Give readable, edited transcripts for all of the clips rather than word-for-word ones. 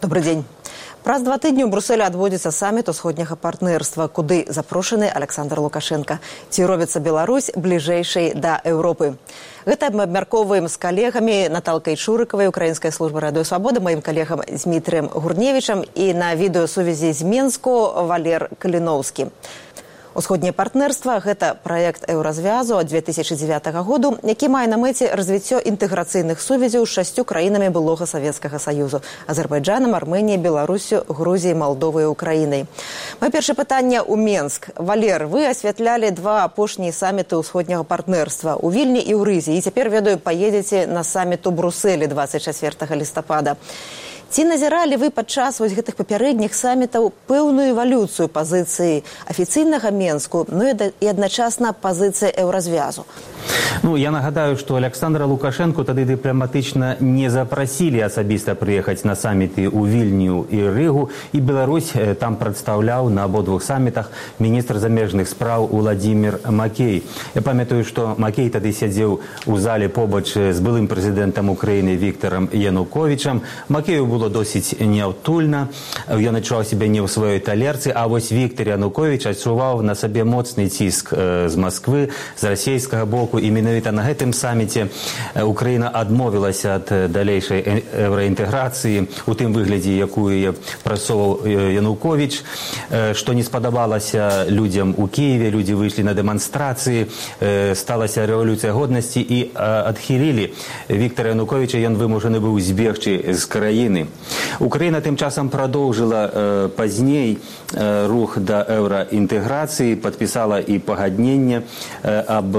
Добрый день. Праз 2 тыдні ў Брусэлі адбудзецца саміт усходняга партнерства, куды запрошаны Александр Лукашенко. Ці робіцца Беларусь бліжэйшай да Еўропы? Гэта мы абмяркоўваем з калегамі Наталкай Чурыкавай, Украінскай службы Радыё Свабода, маім калегам Дмітрыем Гурневічам і на відэасувязі з Менску Валер Каліноўскі. Усходняе партнерства – гэта праект еўразвязу ад 2009 году, які мае на мэце развіццё інтэграцыйных сувязяў з 6 краінамі былога Савецкага Саюзу – Азербайджанам, Арменіяй, Беларусю, Грузіяй, Малдовай і Украінай. Маё першае пытанне ў Менск. Валер, вы асвятлялі 2 апошнія саміты усходняга партнерства ў Вільні і ў Рызе, і цяпер, ведаю, паедзеце на саміт у Брусэлі 24 лістапада. Ці назіралі вы падчас гэтых папярэдніх самітаў пэўную эвалюцыю пазіцыі афіцыйнага Менску, ну і адначасна пазіцыі еўразвязу? Я нагадаю, что Александра Лукашенко тады дыпламатычна не запросили асабіста прыехаць на саміты ў Вільню і Рыгу, і Беларусь там прадстаўляў на абодвух самітах міністр замежных спраў Владимир Макей. Я памятаю, что Макей тады сядзеў у зале побач з былым прэзідэнтам Украіны Віктором Януковічам. Макею было досыць няўтульна, ён адчуваў сябе не ў сваёй талерцы, а вось Віктор Януковіч адчуваў на сабе моцны ціск з Масквы, з расійскага боку, і менавіта на гэтым саміце Украіна адмовілася ад далейшай еўраінтэграцыі у тым выглядзе, якую прасоўваў Януковіч, што не спадабалася людзям у Кіеве, людзі выйшлі на дэманстрацыі, сталася рэвалюцыя годнасці і адхілілі Віктора Януковіча, ён вымушаны быў збегчы з краіны. Украіна тым часам прадоўжыла пазней рух да еўраінтэграцыі, падпісала і пагадненне аб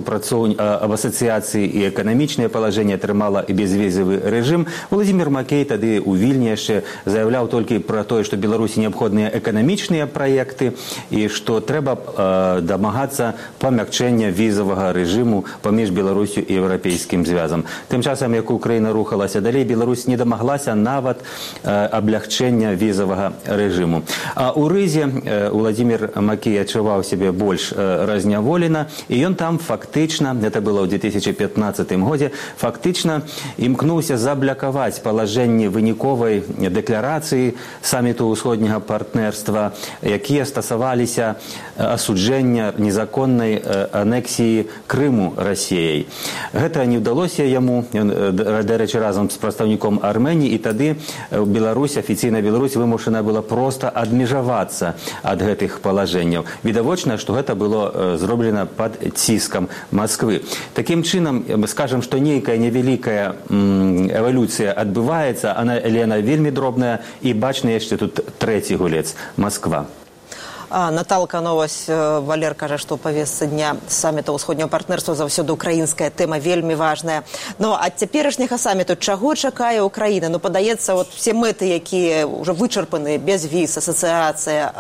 асацыяцыі і эканамічнае палажэнне, атрымала і безвізавы рэжым. Владимир Макей тады ў Вільні яшчэ заяўляў толькі пра тое, што Беларусі неабходныя эканамічныя праекты і што трэба дамагацца памякчэння візавага рэжыму паміж Беларусю і Еўрапейскім звязам. Тым часам, як Украіна рухалася далей, Беларусь не дамаглася нават аблягчэння візавага рэжыму. А ў Рызе Владимир Макей адчуваў сябе больш разняволена, і ён там фактычна, это было ў 2015 годзе, фактычна імкнуўся заблакаваць палажэнні выніковай дэкларацыі саміту ўсходняга партнерства, якія стасаваліся асуджэння незаконнай анексіі Крыму Расіяй. Гэта не ўдалося яму, дарэчы, разам з прадстаўніком Арменіі, і тады Беларусь, афіцыйна Беларусь вымушана была проста адмежавацца ад гэтых палажэнняў. Відавочна, што гэта было зроблена пад ціскам Масквы. Такім чынам, скажам, што нейкая невялікая эвалюцыя адбываецца, але яна вельмі дробная, і бачны яшчэ тут трэці гулец – Масква. Наталка, вось Валер кажа, што ў павестцы дня саміта ўсходняга партнерства заўсёды украінская тэма вельмі важная. Ад цяперашняга саміту чаго чакае Украіна? Падаецца, все мэты, якія ўжо вычарпаны, без віз, асацыяцыя,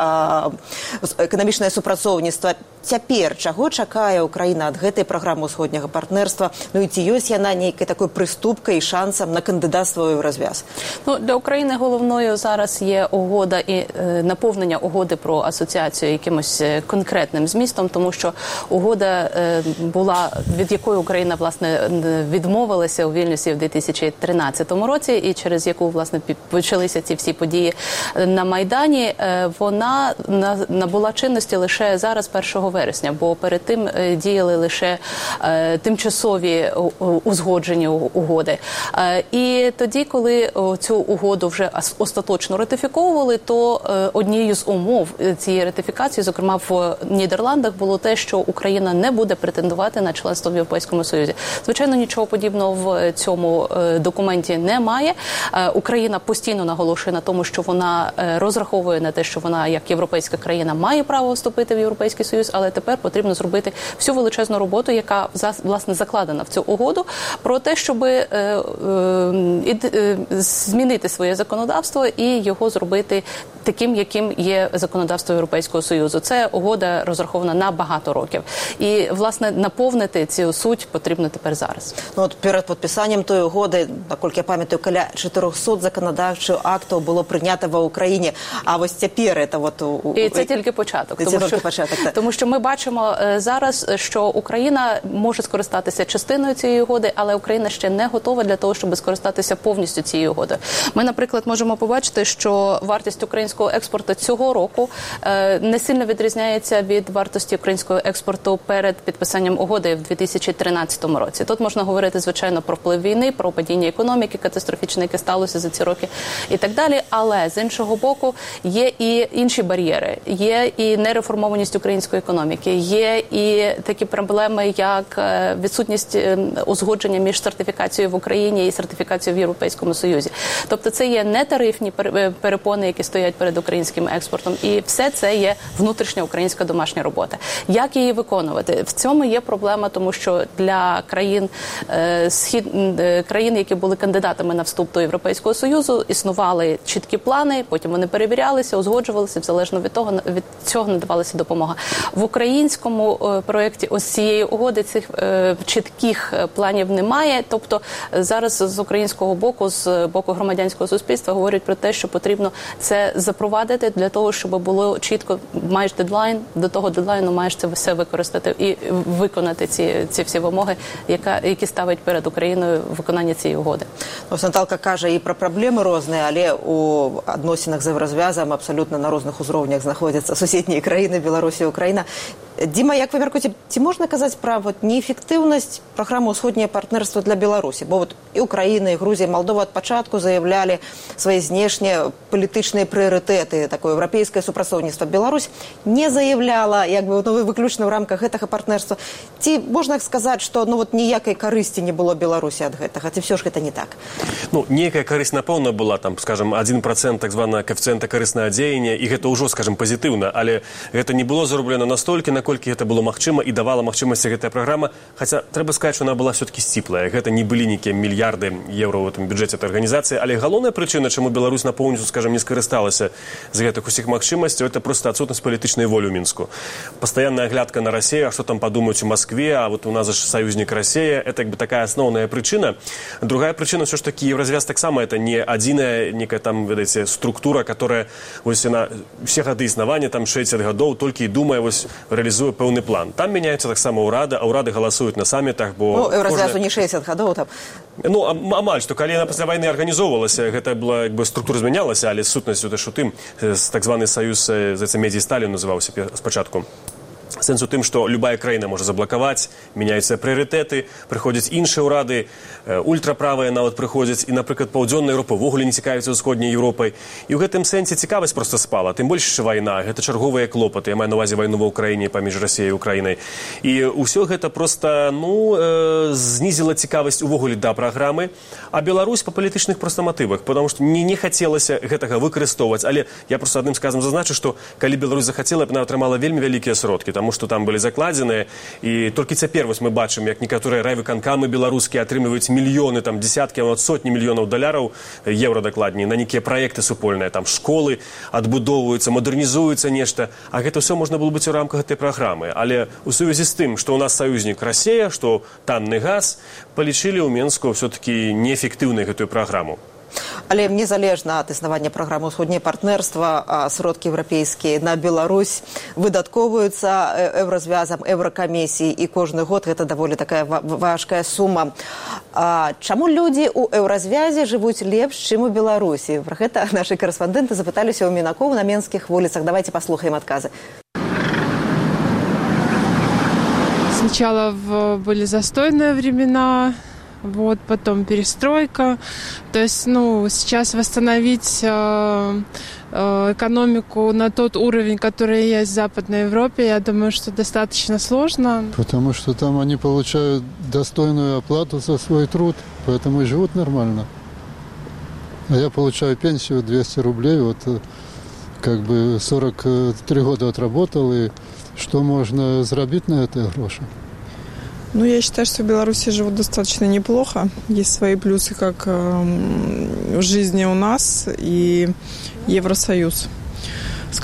эканамічнае супрацоўніцтва. Цяпер чаго чакае Украіна ад гэтай праграмы ўсходняга партнерства? І ці ёсць яна нейкай такой прыступкай і шансам на кандыдацтва ў еўразвяз? Для України головною зараз є угода і наповнення угоди про асоціацію якимось конкретним змістом, тому що угода була, від якої Україна, власне, відмовилася у Вільнюсі в 2013 році, і через яку, власне, почалися ці всі події на Майдані, вона набула чинності лише зараз 1 вересня, бо перед тим діяли лише тимчасові узгоджені угоди. І тоді, коли цю угоду вже остаточно ратифіковували, то однією з умов цієї ратифікації, зокрема в Нідерландах, було те, що Україна не буде претендувати на членство в Європейському Союзі. Звичайно, нічого подібного в цьому документі немає. Україна постійно наголошує на тому, що вона розраховує на те, що вона, як європейська країна, має право вступити в Європейський Союз, але тепер потрібно зробити всю величезну роботу, яка, власне, закладена в цю угоду, про те, щоб змінити своє законодавство і його зробити таким, яким є законодавство Європейського Союзу. Це угода розрахована на багато років. І, власне, наповнити цю суть потрібно тепер зараз. Ну, от перед підписанням тої угоди, наскільки я пам'ятаю, каля 400 законодавчих актів було прийнято в Україні. А ось тепер це от... І це тільки початок. Тому що ми бачимо зараз, що Україна може скористатися частиною цієї угоди, але Україна ще не готова для того, щоб скористатися повністю цією угодою. Ми, наприклад, можемо побачити, що вартість українського експорту цього року не сильно відрізняється від вартості українського експорту перед підписанням угоди в 2013 році. Тут можна говорити, звичайно, про вплив війни, про падіння економіки катастрофічне, яке сталося за ці роки і так далі. Але, з іншого боку, є і інші бар'єри. Є і нереформованість української економіки. Є і такі проблеми, як відсутність узгодження між сертифікацією в Україні і сертифікацією в Європейському Союзі. Тобто це є нетарифні перепони, які стоять перед українським експортом. І все це є внутрішня українська домашня робота. Як її виконувати? В цьому є проблема, тому що для країн, які були кандидатами на вступ до Європейського Союзу, існували чіткі плани, потім вони перевірялися, узгоджувалися, залежно від того, від цього надавалася допомога. В українському проєкті ось цієї угоди цих чітких планів немає. Тобто зараз з українського боку, з боку громадянського суспільства говорять про те, що потрібно це запровадити для того, щоб було чітко, маєш дедлайн, до того дедлайну маєш це все використати і виконати ці всі вимоги, які ставить перед Україною виконання цієї угоди. Ось Наталка каже і про проблеми різні, але у відносинах з Єврозв'язом абсолютно на різних узровнях знаходяться сусідні країни, Білорусь і Україна. Діма, як ви міркуєте, чи можна казати про неефективність програми «Усходнє партнерство» для Білорусі? Бо от і Україна, і Грузія, Молдова від початку заявляли свої знешні політичні пріоритети, таке європейське супрацовництво. Білорусь не заявляла, якби, виключно в рамках цього партнерства. Ці можна сказати, що ніякої користі не було Білорусі від цього, чи все ж це не так? Ну, ніяка користь напевно була, там, скажімо, 1% так званого коефіцієнта корисного діяння, і це вже, скажімо, позитивно, але це не було зроблено настільки, наколькі гэта было магчыма і давала магчымасці гэтая праграма, хаця трэба сказаць, што она была все-таки сціплая. Гэта не былі нейкія мільярды еўра ў гэтым бюджэце этой арганізацыі, але галоўная прычына, чаму Беларусь на поўніцу, скажем, не скарысталася з гэтых усіх магчымасцяў, это просто адсутнасць палітычнай волі ў Мінску. Пастаянная аглядка на Расію, а што там падумаюць у Маскве, а вот у нас же саюзнік Расія, это як бы такая асноўная прычына. Другая прычына, все ж таки, Еврозвяз таксама это не адзіная некая там, ведаеце, структура, которая вось на все гады існавання, там 60 гадоў, толькі і думае вось реалізуе пэўны план. Там мяняюцца таксама ўрады, а ўрады галасуюць на самітах, бо... Ну, Еўразвязу не 60 гадоў там. Ну, амаль, што калі яна пасля вайны арганізоўвалася, гэта была, як бы, структура змянялася, але сутнасць у тым, так званы саюз, медзі Сталін называўся спачатку. Сэнс у тым, што любая краіна можа заблакаваць, мяняюцца прыярытэты, прыходзяць іншыя ўрады, ультраправыя нават прыходзяць, і, напрыклад, паўдзённая Еўропа ўвогуле не цікавіцца ўсходняй Еўропай. І ў гэтым сэнсе цікавасць проста спала. Тым больш, што вайна, гэта чарговыя клопаты. Я маю на ўвазе вайну ва ўкраіне паміж Расіяй і Украінай. І ўсё гэта проста, знізіла цікавасць увогуле да праграмы, а Беларусь па палітычных проста матывах, потому што не хацелася гэтага выкарыстоўваць. Але я проста адным сказам зазначу, што калі Беларусь захацела, яна атрымала вельмі вялікія сродкі, тому што там былі закладзеныя, і толькі цяпер вось мы бачым, як некаторыя райвыканкамы беларускія атрымліваюць мільёны, там дзесяткі, а сотні мільёнаў даляраў, еўра дакладней, на нейкія праекты супольныя, там школы адбудоўваюцца, мадэрнізуецца нешта, а гэта ўсё можна было быць у рамках гэтай праграмы. Але у сувязі з тым, што ў нас саюзнік Расія, што танны газ, палічылі ў Мінску ўсё-такі неэфектыўнай гэтую праграму. Але незалежна ад існавання праграмы «Усходняе партнерства», сродкі еўрапейскія на Беларусь выдаткоўваюцца Еўразвязам, Еўракамісіяй, і кожны год гэта даволі такая важкая сума. Чаму людзі ў Еўразвязе жывуць лепш, чым у Беларусі? Пра гэта нашы корэспандэнты запыталіся ў Мінакоў на менскіх вуліцах. Давайте паслухаем адказы. Сначала были застойные времена, вот, потом перестройка. То есть, сейчас восстановить экономику на тот уровень, который есть в Западной Европе, я думаю, что достаточно сложно. Потому что там они получают достойную оплату за свой труд, поэтому и живут нормально. А я получаю пенсию 200 рублей, вот, 43 года отработал, и что можно заработать на это гроши? Я считаю, что в Беларуси живут достаточно неплохо. Есть свои плюсы как в жизни у нас и Евросоюз.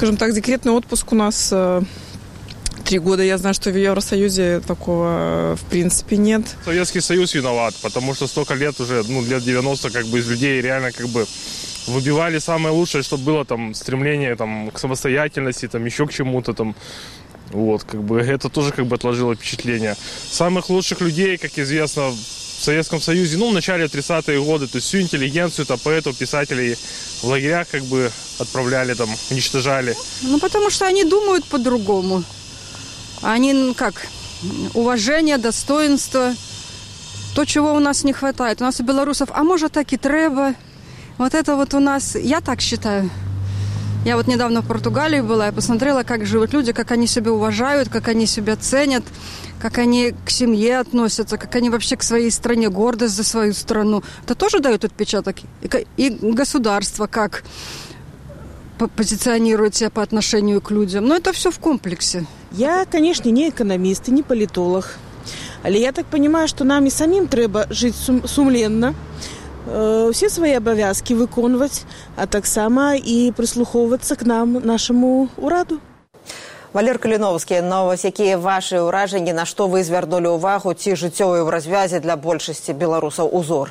скажем так, декретный отпуск у нас 3 года. Я знаю, что в Евросоюзе такого, в принципе, нет. Советский Союз виноват, потому что столько лет уже, лет 90, из людей реально, выбивали самое лучшее, что было, стремление, к самостоятельности, еще к чему-то, это тоже, отложило впечатление. Самых лучших людей, как известно, в Советском Союзе, в начале 30-е годы, то есть всю интеллигенцию, поэтов, писателей в лагерях, отправляли, уничтожали. Потому что они думают по-другому. Они, уважение, достоинство, то, чего у нас не хватает. У нас у белорусов, а может, так и треба. Вот это у нас, я так считаю. Я недавно в Португалии была, я посмотрела, как живут люди, как они себя уважают, как они себя ценят, как они к семье относятся, как они вообще к своей стране, гордость за свою страну. Это тоже дает отпечаток. И государство как позиционирует себя по отношению к людям. Но это все в комплексе. Я, конечно, не экономист и не политолог. Але я так понимаю, что нам и самим треба жить сумленно, все свои обовязки виконувати, а так само і прислуховуватися к нам, нашому ураду. Валер Каліновський, ось які ваші ураження, на що ви звернули увагу, ці життєві в розв'язі для більшості білорусів узор?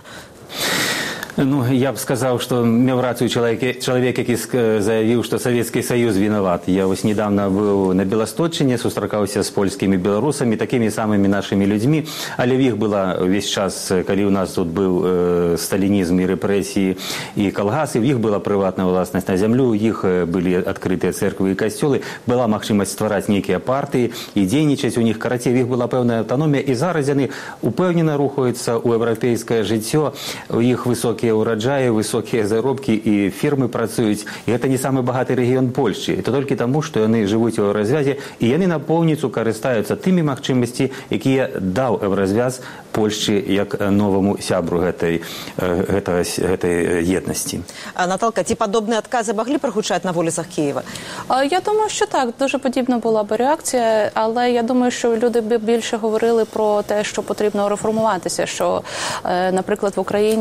Я б сказав, що мав рацію чоловік, який заявив, що Советский Союз виноват. Я недавно був на Білосточчині, зустрічався з польськими білорусами, такими самими нашими людьми, але в їх була весь час, коли у нас тут був сталінізм і репресії і колгаси, в їх була приватна власність на землю, у їх були відкриті церкви і костюли, була можливість створити некі партії і дійничати у них, в їх була певна автономія, і зараз вони упевнено рухаються у європейське життя, у їх високі урожаї, високі заробки і фірми працюють. І це не самий багатий регіон Польщі. Це тільки тому, що вони живуть у Єврозв'язі, і вони на повністю користаються тими можливостями, які дав Єврозв'яз Польщі як новому сябру цієї єдності. Наталка, ці подобні відкази могли прогучати на вулицях Києва? Я думаю, що так. Дуже подібна була б реакція, але я думаю, що люди б більше говорили про те, що потрібно реформуватися, що, наприклад, в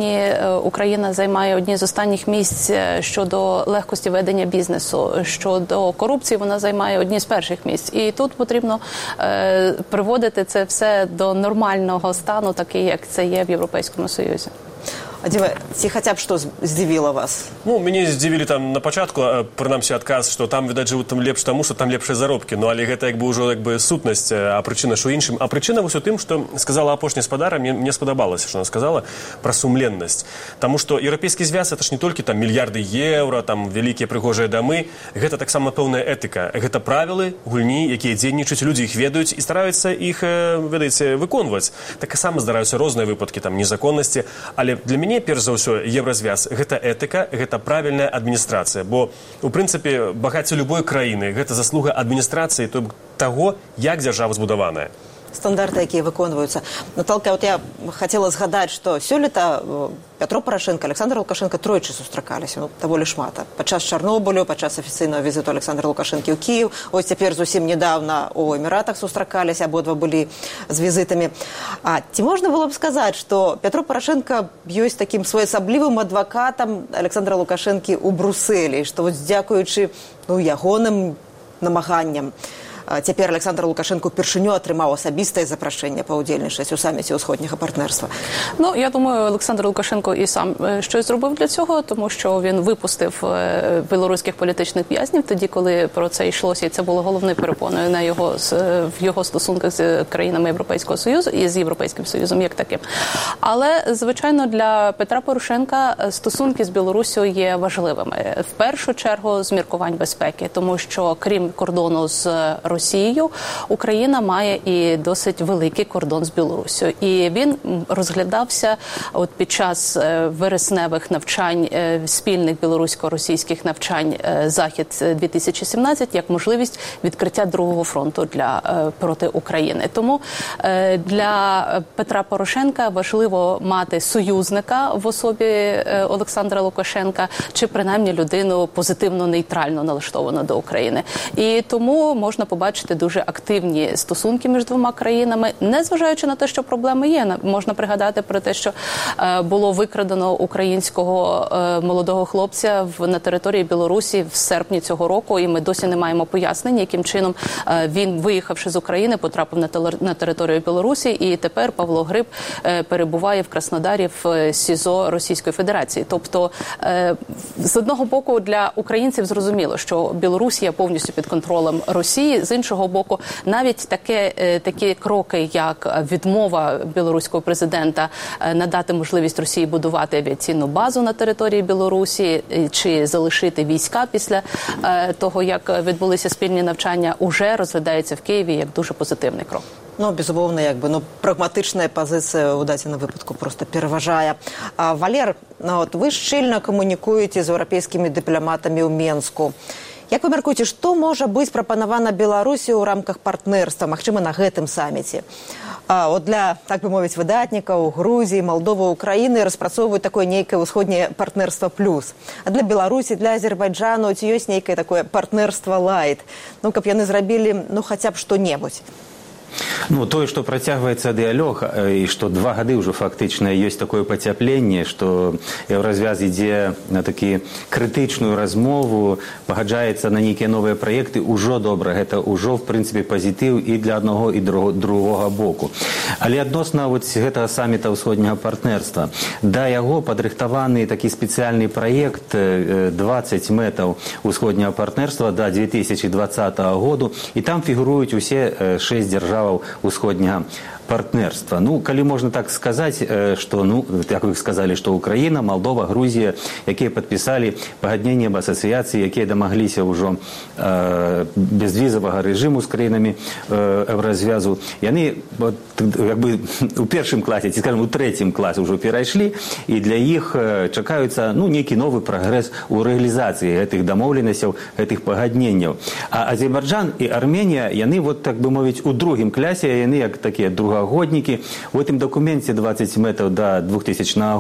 Україна займає одні з останніх місць щодо легкості ведення бізнесу, щодо корупції вона займає одні з перших місць. І тут потрібно приводити це все до нормального стану, такий, як це є в Європейському Союзі. А Діва, ці хоча б що здивило вас? Мяне здзівілі на пачатку, прынамсі адказ, што там, відаць, жывуць лепш таму, што там лепшыя заробкі. Але гэта ўжо сутнасць, а прычына ж у іншым. А прычына вось у тым, што сказала апошняя спадара, мне спадабалася, што она сказала пра сумленнасць. Таму што Еўрапейскі звяз это ж не толькі мільярды еўра, вялікія прыгожыя дамы, гэта таксама пэўная этыка. Гэта правілы, гульні, якія дзейнічаюць, людзі іх ведаюць і стараюцца іх, ведаеце, выконваць. Таксама здараюцца розныя выпадкі незаконнасці, але для мяне перш за ўсё, Еврозвяз – гэта этыка, гэта правільная адміністрацыя. Бо, у прынцыпе, багацце любой краіны – гэта заслуга адміністрацыі таго, як дзяржава збудаваная. Стандарты, якія выконваюцца. Наталка, я хотела згадаць, што сёлета Пятро Порошенко, Александр Лукашенко тройчы сустракаліся, даволі шмат. Падчас Чарнобылю, падчас афіцыйнага візіту Александра Лукашэнкі ў Кіев, ось цяпер зусім недавно у Эміратах сустракаліся, абодва былі з візітамі. А ці можна было б сказаць, што Пятро Порошенко ёсць такім своеасаблівым адвакатам Александра Лукашэнкі ў Брусэлі, што дзякуючы ягоным намаганням цяпер Александр Лукашенко впершыню атрымаў асабістае запрашэнне паўдзельнічаць у саміце ўсходняга партнерства. Я думаю, Олександр Лукашенко і сам щось зробив для цього, тому що він випустив білоруських політичних в'язнів тоді, коли про це йшлося, і це було головною перепоною в його стосунках з країнами Європейського Союзу і з Європейським Союзом як таким. Але, звичайно, для Петра Порошенка стосунки з Білоруссю є важливими. В першу чергу з міркувань безпеки, тому що крім кордону з Росією, Україна має і досить великий кордон з Білоруссю. І він розглядався під час вересневих навчань, спільних білорусько-російських навчань «Захід-2017» як можливість відкриття другого фронту проти України. Тому для Петра Порошенка важливо мати союзника в особі Олександра Лукашенка, чи принаймні людину позитивно-нейтрально налаштовану до України. І тому можна побачити побачити дуже активні стосунки між двома країнами, незважаючи на те, що проблеми є. Можна пригадати про те, що було викрадено українського молодого хлопця на території Білорусі в серпні цього року, і ми досі не маємо пояснень, яким чином він, виїхавши з України, потрапив на територію Білорусі, і тепер Павло Гриб перебуває в Краснодарі в СІЗО Російської Федерації. Тобто, з одного боку, для українців зрозуміло, що Білорусія повністю під контролем Росії, з іншого боку, навіть такі кроки, як відмова білоруського президента надати можливість Росії будувати авіаційну базу на території Білорусі чи залишити війська після того, як відбулися спільні навчання, уже розглядається в Києві як дуже позитивний крок. Безумовно, прагматичная позиция у дадзеным выпадку просто пераважае. Валер, вы шчыльна камунікуеце з еўрапейскімі дыпламатамі ў Менску. Як вы мяркуеце, што можа быць прапанавана Беларусі ў рамках партнерства, магчыма, на гэтым саміце? Для, так бы мовіць, выдатнікаў Грузіі, Малдовы, Украіны распрацоўваюць такое нейкае ўсходняе партнерства плюс. А для Беларусі, для Азербайджану ці ёсць нейкае такое партнерства лайт? Каб яны зрабілі, хаця б што-небудзь. Тое, што працягваецца дыялог, і што 2 гады ўжо фактычна ёсць такое пацяпленне, што еўразвяз ідзе на такі крытычную размову, пагаджаецца на нейкія новыя праекты, ужо добра. Гэта ўжо, в прынцыпе, пазітыў і для аднаго, і другога боку. Але адносна гэтага саміта ўсходняга партнерства, да яго падрыхтаваны такі спецыяльны праект 20 мэтаў ўсходняга партнерства да 2020 году, і там фігуруюць усе 6 дзяржаў усходняга партнерства. Калі можна так сказаць, што, як вы сказалі, што Украіна, Малдова, Грузія, якія падпісалі пагадненне аб асацыяцыі, якія дамагліся ўжо безвізавага рэжыму з краінамі еўразвязу, яны у першым класе, ці, скажем, у трэцім класе ўжо перайшлі, і для іх чакаюцца нейкі новы прагрэс у рэалізацыі гэтых дамоўленасцяў, гэтых пагадненняў. А Азербайджан і Арменія, яны, так бы мовіць, у другім класе, яны як такія другогоднікі. У гэтым дакуменце 20 мэтаў да 2020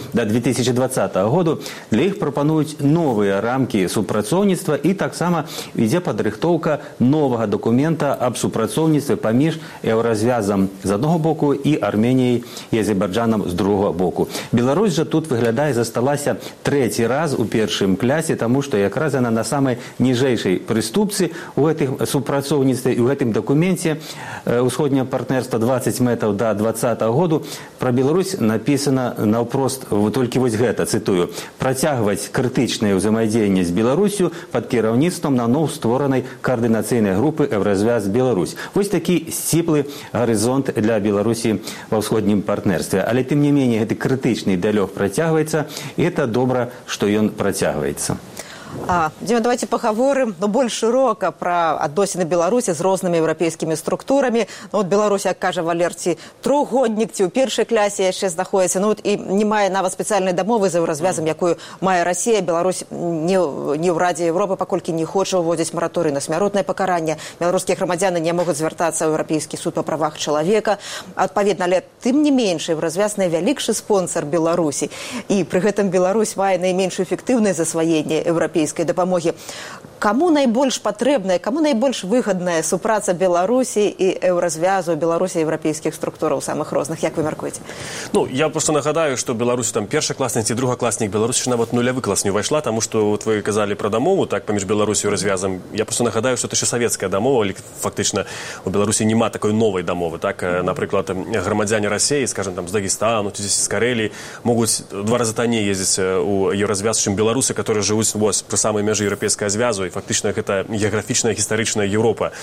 году для іх прапануюць новыя рамкі супрацоўніцтва, і таксама ідзе падрыхтоўка новага дакумента аб супрацоўніцтве паміж еўразвязам з аднаго боку і Арменіяй і Азербайджанам з другога боку. Беларусь жа тут выглядае засталася 3-й раз у першым класе, таму што якраз яна на самай ніжэйшай прыступцы у гэтым супрацоўніцтве і ў гэтым дакуменце ўсходняга партнерства 20 мэтаў да 2020 году пра Беларусь напісана наўпрост толькі гэта, цытую: працягваць крытычнае ўзаемадзеянне з Беларусю пад кіраўніцтвам наноў створанай каардынацыйнай групы Еўразвяз Беларусь. Такі сціплы гарызонт для Беларусі ва ўсходнім партнерстве. Але тым не меней гэты крытычны дыялог працягваецца, і гэта добра, што ён працягваецца. Дзіма, давайте пагаворым больш шырока пра адносіны Беларусі з рознымі еўрапейскімі структурамі. Беларусь, як кажа Валер, ці трохгоднік, ці ў першай клясе яшчэ знаходзіцца, і не мае нават спецыяльнай дамовы з еўразвязам, якую мае Расія. Беларусь не ў Радзе Еўропы, паколькі не хоча ўводзіць мараторый на смяротнае пакаранне. Беларускія грамадзяне не могуць звяртацца ў Еўрапейскі суд па правах чалавека. Адпаведна, але тым не менш, еўразвяз найвялікшы спонсар Беларусі. І пры гэтым Беларусь мае найменшую эфектыўнае засваенне еўрапейскай дапамогі. Каму найбольш патрэбная, каму найбольш выгадная супраца Беларусі і еўразвязу, Беларусі і еўрапейскіх структураў самых розных? Як вы мяркуеце? Я просто нагадаю, што Беларусь першакласнік ці другакласнік, Беларусь нават нулявы клас не ўвайшла, таму што вы казалі пра дамову паміж Беларусю і развязам. Я просто нагадаю, што это ще савецкая дамова, фактычна у Беларусі няма такой новай дамовы. Напрыклад, грамадзяне Расіі, скажем, з Дагестана, ці з Карэліі могуць 2 разы танней ездзіць у еўразвяз, чым беларусы, которые жывуць пры самай мяжы еўрапейскага звязу. Фактычна гэта геаграфічная гістарычная Еўропа.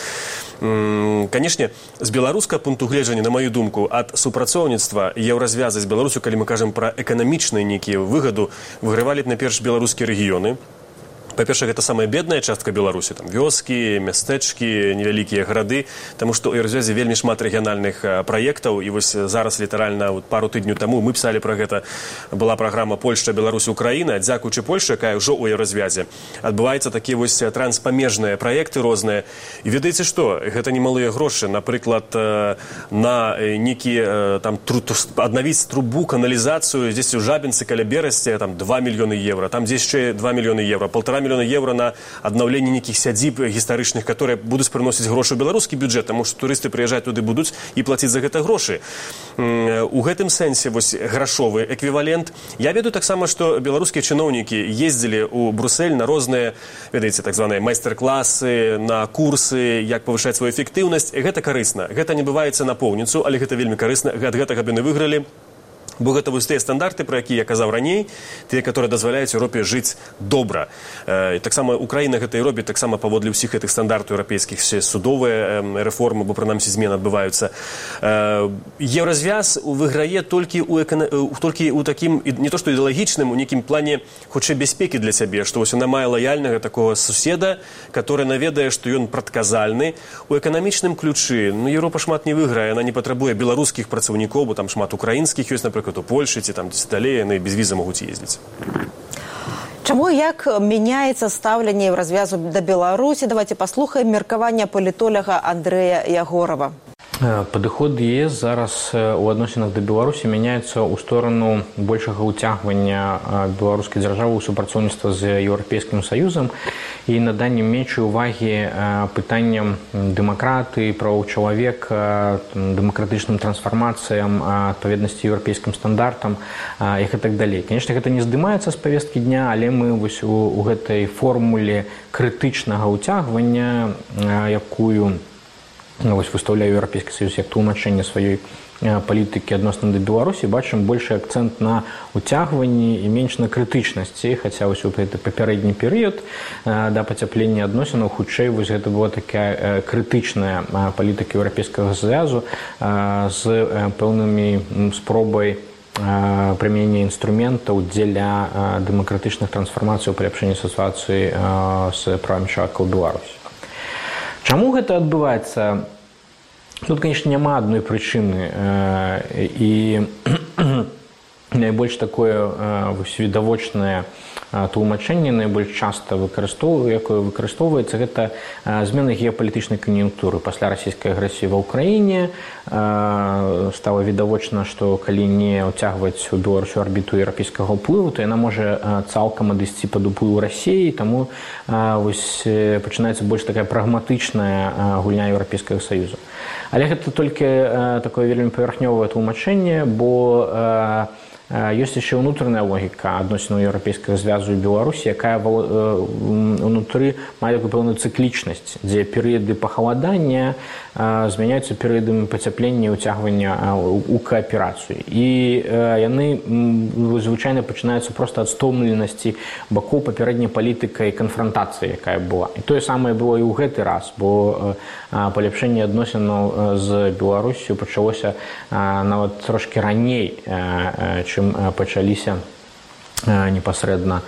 Канешне, з беларускага пункту гледжання, на маю думку, ад супрацоўніцтва еўразвяза з Беларусю, калі мы кажам пра эканамічныя нейкія выгаду, выгравалі б найперш беларускія рэгіёны. Па-перше, гэта самая бедная частка Беларусі, вёскі, мястэчкі, невялікія гарады, таму што ў еўразвязе вельмі шмат рэгіянальных праектаў, і вось зараз літаральна пару тыдню таму мы пісалі пра гэта, была праграма Польшча, Беларусь, Украіна. Дзякуючы Польшчы, якая ўжо ў еўразвязе, адбываюцца такія вось транспамежныя праекты розныя. І ведаеце што? Гэта немалыя грошы. Напрыклад, на нейкі аднавіць трубу, каналізацыю, здесь у Жабінцы, каля Берасці, 2 мільёны еўра, там здесь яшчэ 2 мільёны еўра, 1,5 мільёна еўра на аднаўленне нейкіх сядзіб гістарычных, которые будуць прыносіць грошы ў беларускі бюджэт, таму што турысты прыязджаць туды будуць і плаціць за гэта грошы. У гэтым сэнсе вось грашовы эквівалент. Я ведаю таксама, што беларускія чыноўнікі ездзілі ў Брусэль на розныя, ведаеце, так званыя майстар-класы, на курсы, як павышаць сваю эфектыўнасць. Гэта карысна. Гэта не бываецца напоўніцу, але гэта вельмі карысна. Ад гэтага б яны выйгралі. Бо гэта вось тыя стандарты, пра якія я казаў раней, тыя, которые дазваляюць Еўропе жыць добра. Таксама Украіна гэта і робіць, таксама паводле ўсіх гэтых стандартаў еўрапейскіх, все судовыя рэформы, бо прынамсі змены адбываюцца. Еўразвяз выйграе толькі ў такім, не то што ідэалагічным, у нейкім плане хутчэй бяспекі для сябе, што вось яна мае лаяльнага такога суседа, который наведае, што ён прадказальны. У эканамічным ключы, Еўропа шмат не выйграе, яна не патрабуе беларускіх працаўнікоў, бо там шмат украінскіх ёсць, напрыклад, у Польши, ці там десь далей, яны без віза могуць ездзіць. Чаму і як мяняецца стаўленне развязу да Беларусі? Давайте паслухаем меркаванне палітоляга Андрэя Ягорова. Падыход ЕС зараз у адносінах да Беларусі мяняецца ў сторону большага ўцягвання беларускай дзяржавы ў супрацоўніцтва з Еўрапейскім Саюзам і наданнем меншай увагі пытанням дэмакратыі, правоў чалавека, дэмакратычным трансфармацыям, адпаведнасці еўрапейскім стандартам і так далей. Канешне, гэта не здымаецца з павесткі дня, але мы вось у гэтай формуле крытычнага ўцягвання, якую выстаўляе Еўрапейскі Саюз як тлумачэнне сваёй палітыкі адносна да Беларусі, бачым большы акцэнт на ўцягванні і менш на крытычнасці, хаця вось у гэты папярэдні перыяд да пацяплення адносінаў хутчэй вось гэта была такая крытычная палітыка Еўрапейскага Саюзу з пэўнымі спробай прымянення інструментаў дзеля дэмакратычных трансфармацый, паляпшэння сітуацыі з правамі чалавека ў Беларусі. Чаму гэта адбываецца? Тут, конечно, няма адной прычыны. І найбольш такое відавочнае тлумачэнне, найбольш часта якое выкарыстоўваецца, гэта змены геапалітычнай кан'юнктуры. Пасля расійскай агрэсіі ва ўкраіне стала відавочна, што калі не ўцягваць у Беларусю арбіту еўрапейскага ўплыву, то яна можа цалкам адысці пад уплыў Расіі, таму вось пачынаецца больш такая прагматычная гульня Еўрапейскага Саюза. Але гэта толькі такое вельмі павярхнёвае тлумачэнне, бо ёсць яшчэ ўнутраная логіка адносінаў еўрапейскага звязу і Беларусі, якая ўнутры мае такую пэўную цыклічнасць, дзе перыяды пахаладання змяняюцца перыядамі пацяплення і ўцягвання ў кааперацыю. І яны звычайна пачынаюцца проста ад стомленасці бакоў папярэдняй палітыкай канфрантацыі, якая была. І тое самае было і ў гэты раз, бо паляпшэнне адносінаў з Беларусю пачалося нават трошкі раней, чым пачаліся непасрэдна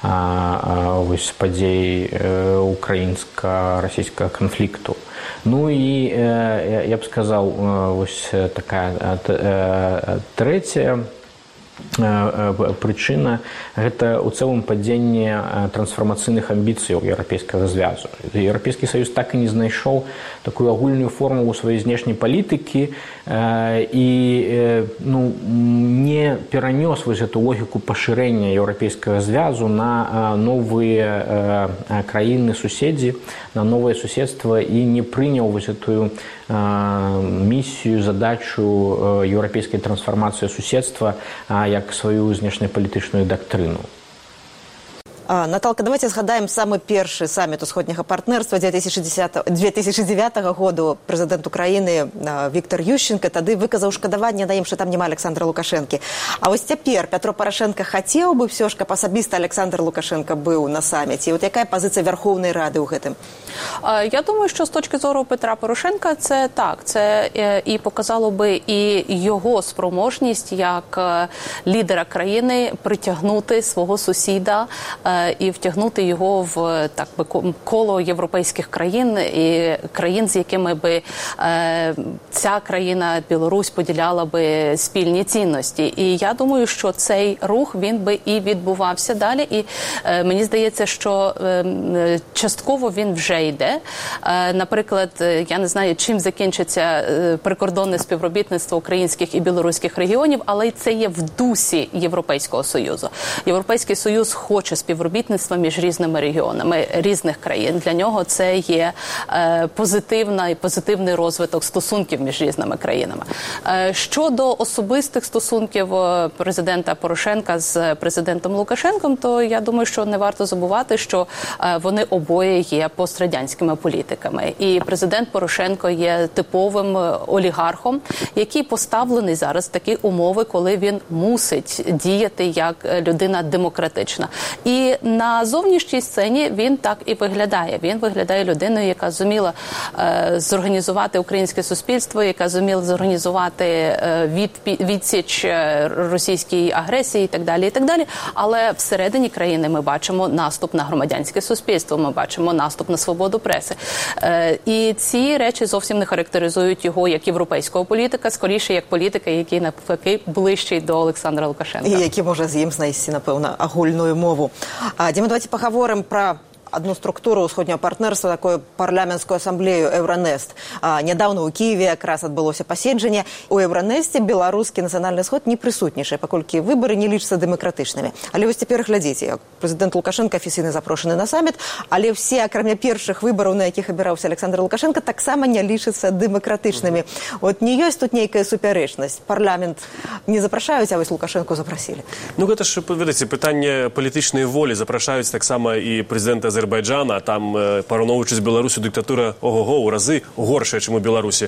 падзеі украінска-расійскага канфлікту. Ну і я б сказаў, вось такая трэцяя прычына – гэта ў цэлым падзенне трансфармацыйных амбіцыяў еўрапейскага звязу. Еўрапейскі Саюз так і не знайшоў такую агульную формулу сваёй знешняй палітыкі і не перанёс вось эту логіку пашырэння еўрапейскага звязу на новыя краіны-суседзі, на новае суседства і не прыняў вось этую місію, задачу еўрапейскай трансфармацыі суседства як сваю знешнепалітычную дактрыну. Наталка, давайте згадаем самы першы саміт усходняга партнерства 2009 году. Прэзідэнт Украіны Віктор Ющенко тады выказаў шкадаванне на ім, што там няма Александра Лукашэнкі. А вось цяпер Пятро Парашенко хацеў бы ўсё ж, каб асабіста Александр Лукашенко быў на саміце. Вот якая пазіцыя Верховнай Рады ў гэтым? Я думаю, що з точки зору Петра Порошенка це так. Це і показало би і його спроможність як лідера країни притягнути свого сусіда і втягнути його в так би коло європейських країн і країн, з якими би ця країна, Білорусь, поділяла би спільні цінності. І я думаю, що цей рух, він би і відбувався далі. І мені здається, що частково він вже йде. Наприклад, я не знаю, чим закінчиться прикордонне співробітництво українських і білоруських регіонів, але це є в дусі Європейського Союзу. Європейський Союз хоче співробітництво співробітництва між різними регіонами різних країн. Для нього це є позитивний розвиток стосунків між різними країнами. Щодо особистих стосунків президента Порошенка з президентом Лукашенком, то я думаю, що не варто забувати, що вони обоє є пострадянськими політиками. І президент Порошенко є типовим олігархом, який поставлений зараз в такі умови, коли він мусить діяти як людина демократична. І на зовнішній сцені він так і виглядає. Він виглядає людиною, яка зуміла зорганізувати українське суспільство, яка зуміла зорганізувати відсіч російській агресії і так далі, і так далі. Але всередині країни ми бачимо наступ на громадянське суспільство, ми бачимо наступ на свободу преси. І ці речі зовсім не характеризують його як європейського політика, скоріше як політика, який навпаки ближчий до Олександра Лукашенка. І який може з ним знайти, напевно, агульну мову. Діма, давайте поговоримо про одну структуру усходнього партнерства, такую парламентскую ассамблею Евронест. Недавно у Киеве якраз адбылося паседжанне. У Евронесте беларускі нацыянальны сход не прысутнічае, паколькі выбары не лічацца дэмакратычнымі. Але вось цяпер глядзіце, прэзідэнт Лукашенко афіцыйна запрошаны на саміт, але все, акрамя першых выбараў, на якіх абіраўся Александр Лукашенко, таксама не лічацца дэмакратычнымі. От не ёсць тут нейкая супярэчнасць. Парламент не запрашаюць, а вось Лукашенко запрасілі. Ну, гэта ж, ведаеце, пытанне палітычнай волі. Запрашаюць таксама і прэзідэнта Азербайджана, там, параўноўваючы з Беларусю, дыктатура ого-го, у разы горшая, чым у Беларусі.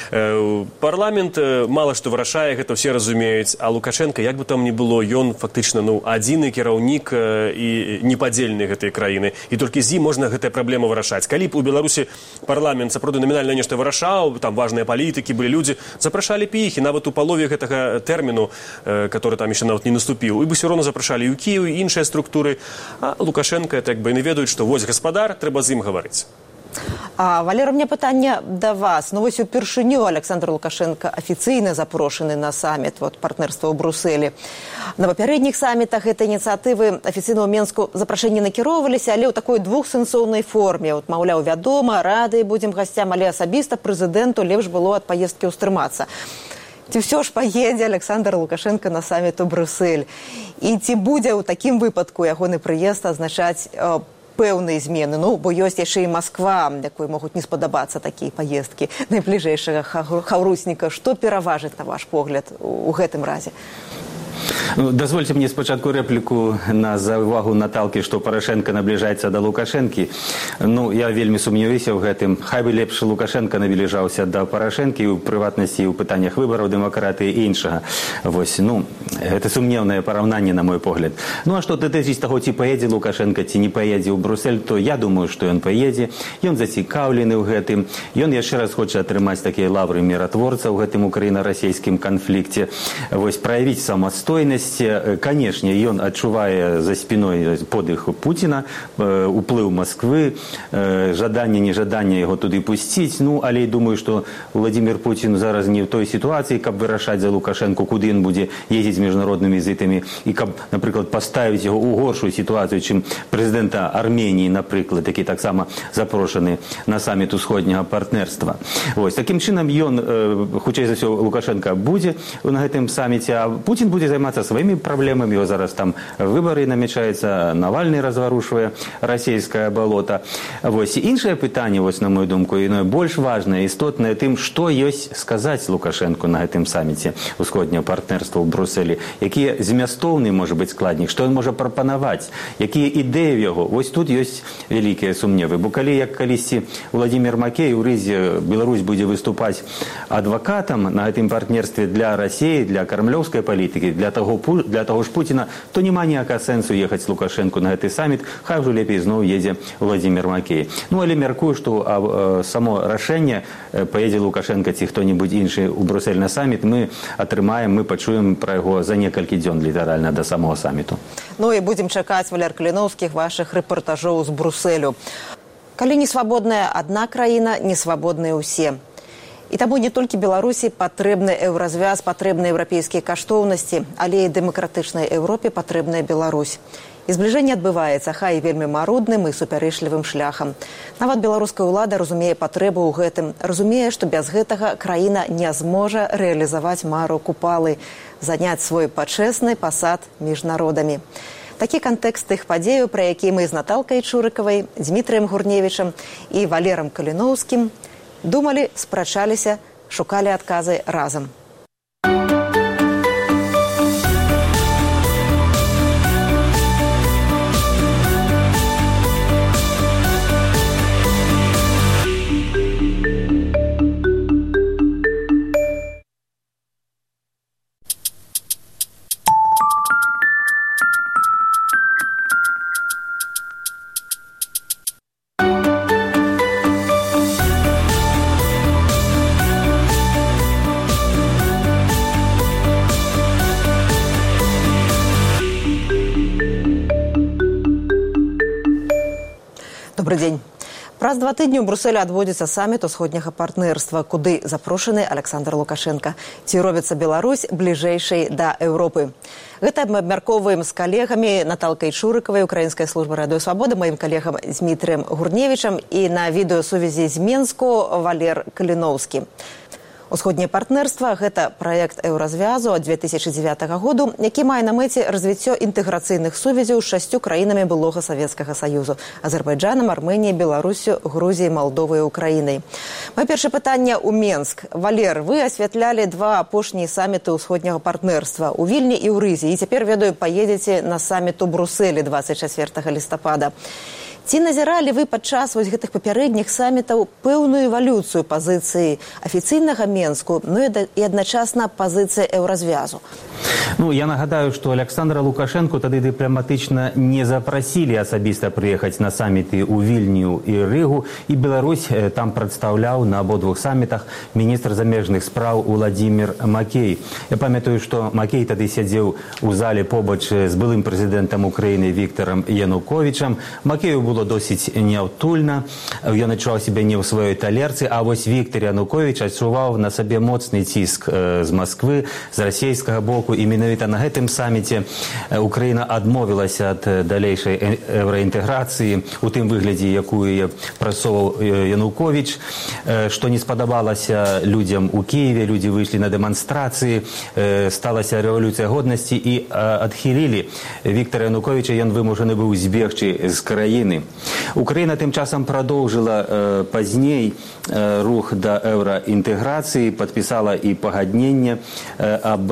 Парламент мала што вырашае, гэта ўсе разумеюць, а Лукашенко, як бы там ні было, ён фактычна, адзіны кіраўнік і непадзельны гэтай краіны. І толькі з ім можна гэтая праблема вырашаць. Калі б у Беларусі парламент сапраўды намінальна нешта вырашаў, там важныя палітыкі, былі людзі, запрашалі б іх, і нават у палове гэтага тэрміну, который там яшчэ нават не наступіў, і бы ўсё роўна запрашалі і ў Кіеў, і іншыя структуры. А Лукашенко, так бы, не ведаюць, што вось гаспадар, трэба з ім гаварыць. Валера, мне пытанне да вас. Ну, вось упершыню Александр Лукашенко афіцыйна запрошаны на саміт партнерства ў Брусэлі. На папярэдніх самітах гэтай ініцыятывы афіцыйна ў Менску запрашэнні накіроўваліся, але ў такой двухсэнсоўнай форме. От, маўляў, вядома, рады будзем гасцям, але асабіста прэзідэнту лепш было ад паездкі ўстрымацца. Ці ўсё ж паедзе Александр Лукашенко на саміт у Брюссель? І ці будзе ў такім выпадку ягоны прыезд азначаць пэўныя змены? Ну, бо ёсць яшчэ і Масква, якой могуць не спадабацца такія паездкі найбліжэйшага хаўрусніка. Што пераважыць, на ваш погляд, у гэтым разе? Дозвольте мне спочатку репліку на заувагу Наталки, што Порошенко наближаецца да Лукашэнкі. Ну, я вельмі сумняваюся ў гэтым. Хай бы лепш Лукашенко набліжаўся да Порошенкі, у прыватнасці, у пытаннях выбараў, дэмакратыі і іншага. Вось, ну, гэта сумнеўнае параўнанне, на мой погляд. Ну, а што датычыць таго, ці паедзе Лукашенко, ці не паедзе ў Брюссель, то я думаю, што ён паедзе. Ён зацікаўлены ў гэтым. Ён яшчэ раз хоча атрымаць такія лавры міратворца ў гэтым украіна-расійскім канфлікце. Вось, праявіць самастойнасць. Конечно, ён адчувае за спиной подых Путина, уплыў Москвы, жаданне, нежаданне яго туды пусціць. Ну, але думаю, што Владимир Путин зараз не в той ситуации, каб вырашаць за Лукашенко, куды ён будзе ездзіць з міжнароднымі візітамі, і каб, напрыклад, паставіць яго ў горшую ситуацию, чым прэзідэнта Армении, напрыклад, які таксама запрошаны на саміт усходняга партнерства. Вось, такім чынам ён, хутчэй за ўсё, Лукашенко будзе на гэтым саміце, а Путин будзе займацца своими проблемами. Его зараз там выборы намечаются, Навальный разварушивая российское болото. Вось. Іншае пытанне, вось, на мою думку, іное больш важнае, істотнае тым, што ёсць сказаць Лукашенку на гэтым саміце усходняга партнерства ў Брюсселі. Якія змястоўны можа быць складнік, што ён можа прапанаваць, якія ідэі ў яго. Вось тут ёсць вялікія сумневы. Бо калі, як калісьці Владимир Макей у Рызе, Беларусь будзе выступаць адвакатам на гэтым партнерстве для России, для кремлёўскай палітыкі, для того ж Путина, то няма ніякага сэнсу ехаць Лукашенко на гэты саміт, хай уже лепей зноў едзе Владимир Макей. Ну, але мяркую, што само рашэнне, паедзе Лукашенко ці хто-небудзь іншы ў Брюссель на саміт, мы атрымаем, мы пачуем пра яго за некалькі дзён літаральна да самого саміту. Ну і будзем чакаць, Валер Каліноўскіх, вашых рэпартажоў з Брюсселю. Калі не свабодная адна краіна, не свабодныя ўсе. І таму не толькі Беларусі патрэбны еўразвяз, патрэбны еўрапейскія каштоўнасці, але і дэмакратычнай Еўропе патрэбная Беларусь. І збліжэнне адбываецца, хай вельмі марудным і супярэчлівым шляхам. Нават беларуская ўлада разумее патрэбу ў гэтым, разумее, што без гэтага краіна не зможа рэалізаваць мару Купалы, заняць свой пачэсны пасад між народамі. Такі кантэкст тых падзеяў, пра які мы з Наталкай Чурыкавай, Дмітрыем Гурневічам і Валерам Каліноўскім думалі, спрачаліся, шукалі адказы разам. Добрый день. Праз 2 тыдні ў Брусэлі адбудзецца саміт усходняга партнерства, куды запрошаны Александр Лукашенко. Ці робіцца Беларусь бліжэйшай да Еўропы? Гэта мы абмяркоўваем з калегамі Наталкай Чурыкавай, Украінскай службы Радыё Свабода, маім калегам Дмітрыем Гурневічам і на відэасувязі з Менску Валер Каліноўскі. Усходняе партнерства – гэта праект еўразвязу ад 2009 году, які мае на мэце развіццё інтэграцыйных сувязяў з 6 краінамі былога Савецкага Саюзу – Азербайджанам, Арменіяй, Беларусю, Грузіяй, Малдовай і Украінай. Маё першае пытанне ў Менск. Валер, вы асвятлялі 2 апошнія саміты усходняга партнерства ў Вільні і ў Рызе, і цяпер, ведаю, паедзеце на саміт у Брусэлі 24 лістапада. Ці назіралі вы падчас вось гэтых папярэдніх самітаў пэўную эвалюцыю пазіцыі афіцыйнага Менску, ну і адначасна пазіцыя еўразвязу? Я нагадаю, что Александра Лукашенко тады дыпламатычна не запросили асабіста приехать на саммиты у Вильню и Ригу, и Беларусь там представлял на обоих саммитах министр замежных спраў Владимир Макей. Я памятаю, что Макей тады сядзеў у зале побач с былым президентом Украины Виктором Януковичем. Макею было досить няўтульна, ён адчуваў себя не ў сваёй талерцы, а вось Виктор Янукович адчуваў на сабе моцны ціск з Москвы, з расійскага боку, і менавіта на гэтым саміце Украіна адмовілася ад далейшай еўраінтэграцыі у тым выглядзе, якую прасоўваў Янукович, што не спадабалася людзям у Кіеве, людзі выйшлі на дэманстрацыі, сталася рэвалюцыя годнасці і адхілілі Віктора Януковича, ён вымушаны быў збегчы з краіны. Украіна тым часам прадоўжыла пазней рух да еўраінтэграцыі, падпісала і пагадненне аб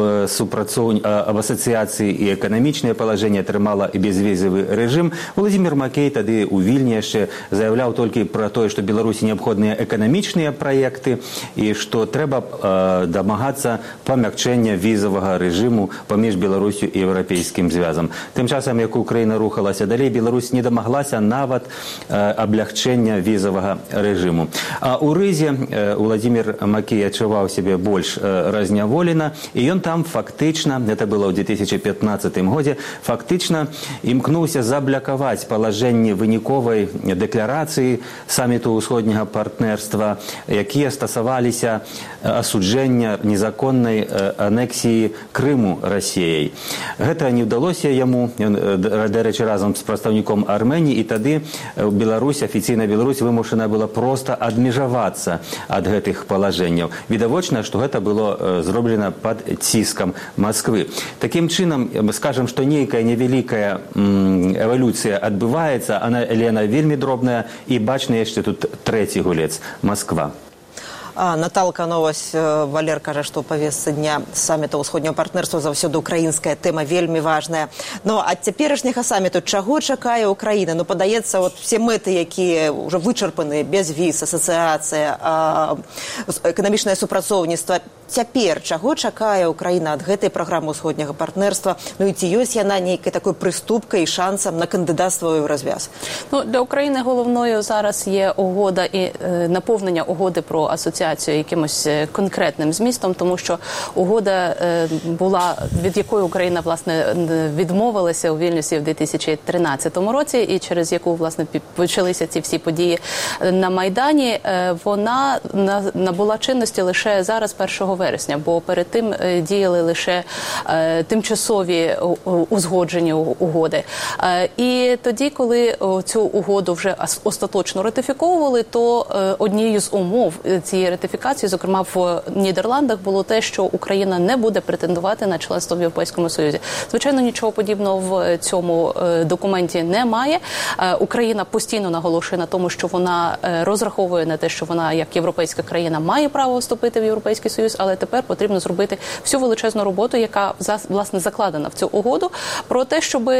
асацыяцыі і эканамічнае палажэнне, атрымала і безвізавы рэжым. Владимир Макей тады ў Вільні яшчэ заяўляў толькі пра тое, што Беларусі неабходныя эканамічныя праекты і што трэба дамагацца памякчэння візавага рэжыму паміж Беларусю і Еўрапейскім звязам. Тым часам, як Украіна рухалася далей, Беларусь не дамаглася нават аблягчэння візавага рэжыму. А ў Рызе Владимир Макей адчуваў сябе больш разняволена, і ён там фактычна, это было ў 2015 годзе, фактычна імкнуўся заблякаваць палажэнне выніковай дэкларацыі саміту ўсходняга партнерства, якія стасаваліся асуджэння незаконнай анексіі Крыму Расіяй. Гэта не ўдалося яму, дарэчы, разам з прадстаўніком Арменіі, і тады Беларусь, афіцыйна Беларусь вымушана была проста адмежавацца ад гэтых палажэнняў. Відавочна, што гэта было зроблена пад ціскам Москвы. Такім чынам, скажам, што нейкая невялікая эвалюцыя адбываецца, але яна вельмі дробная, і бачна яшчэ тут трэці гулец – Москва. Наталка, новость. Валер кажа, што ў павестцы дня саміта ўсходняга партнерства заўсёды украінская тэма вельмі важная. Ну, ад цяперашняга саміту чаго чакае Украіна? Ну, падаецца, все мэты, якія ўжо вычарпаны, без віз, асацыяцыя, эканамічнае супрацоўніцтва. Цяпер чаго чакае Украіна ад гэтай праграмы ўсходняга партнерства? Ну, і ці ёсць яна нейкай такой прыступкай і шансам на кандыдацтва ў Еўразвяз? Ну, для України головною зараз є угода і наповнення угоди про асоціацію якимось конкретним змістом, тому що угода була, від якої Україна, власне, відмовилася у Вільнюсі в 2013 році, і через яку, власне, почалися ці всі події на Майдані, вона набула чинності лише зараз, 1 вересня, бо перед тим діяли лише тимчасові узгоджені угоди. І тоді, коли цю угоду вже остаточно ратифіковували, то однією з умов цієї ратифікації, зокрема в Нідерландах, було те, що Україна не буде претендувати на членство в Європейському Союзі. Звичайно, нічого подібного в цьому документі немає. Україна постійно наголошує на тому, що вона розраховує на те, що вона, як європейська країна, має право вступити в Європейський Союз, але тепер потрібно зробити всю величезну роботу, яка, власне, закладена в цю угоду, про те, щоб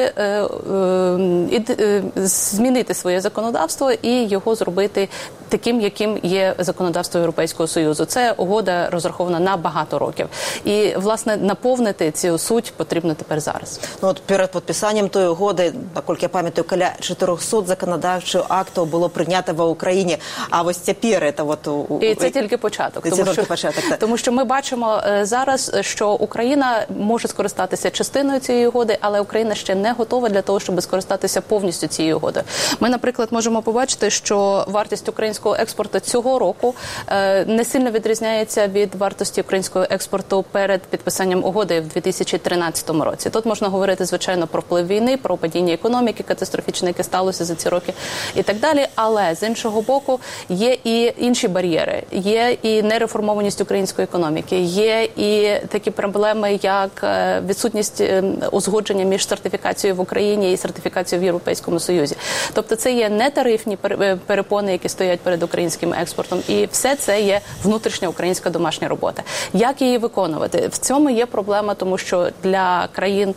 змінити своє законодавство і його зробити таким, яким є законодавство Європейського Союзу. Це угода розрахована на багато років. І, власне, наповнити цю суть потрібно тепер зараз. Ну, от перед підписанням тої угоди, наскільки я пам'ятаю, каля 400 законодавчих актів було прийнято в Україні. А ось тепер це от... І це тільки початок. Тому що ми бачимо зараз, що Україна може скористатися частиною цієї угоди, але Україна ще не готова для того, щоб скористатися повністю цією угодою. Ми, наприклад, можемо побачити, що вартість українського експорту цього року не сильно відрізняється від вартості українського експорту перед підписанням угоди в 2013 році. Тут можна говорити, звичайно, про вплив війни, про падіння економіки катастрофічне, яке сталося за ці роки і так далі. Але, з іншого боку, є і інші бар'єри. Є і нереформованість української економіки, є і такі проблеми, як відсутність узгодження між сертифікацією в Україні і сертифікацією в Європейському Союзі. Тобто це є нетарифні перепони, які стоять перед українським експортом, і все це є внутрішня українська домашня робота. Як її виконувати? В цьому є проблема, тому що для країн,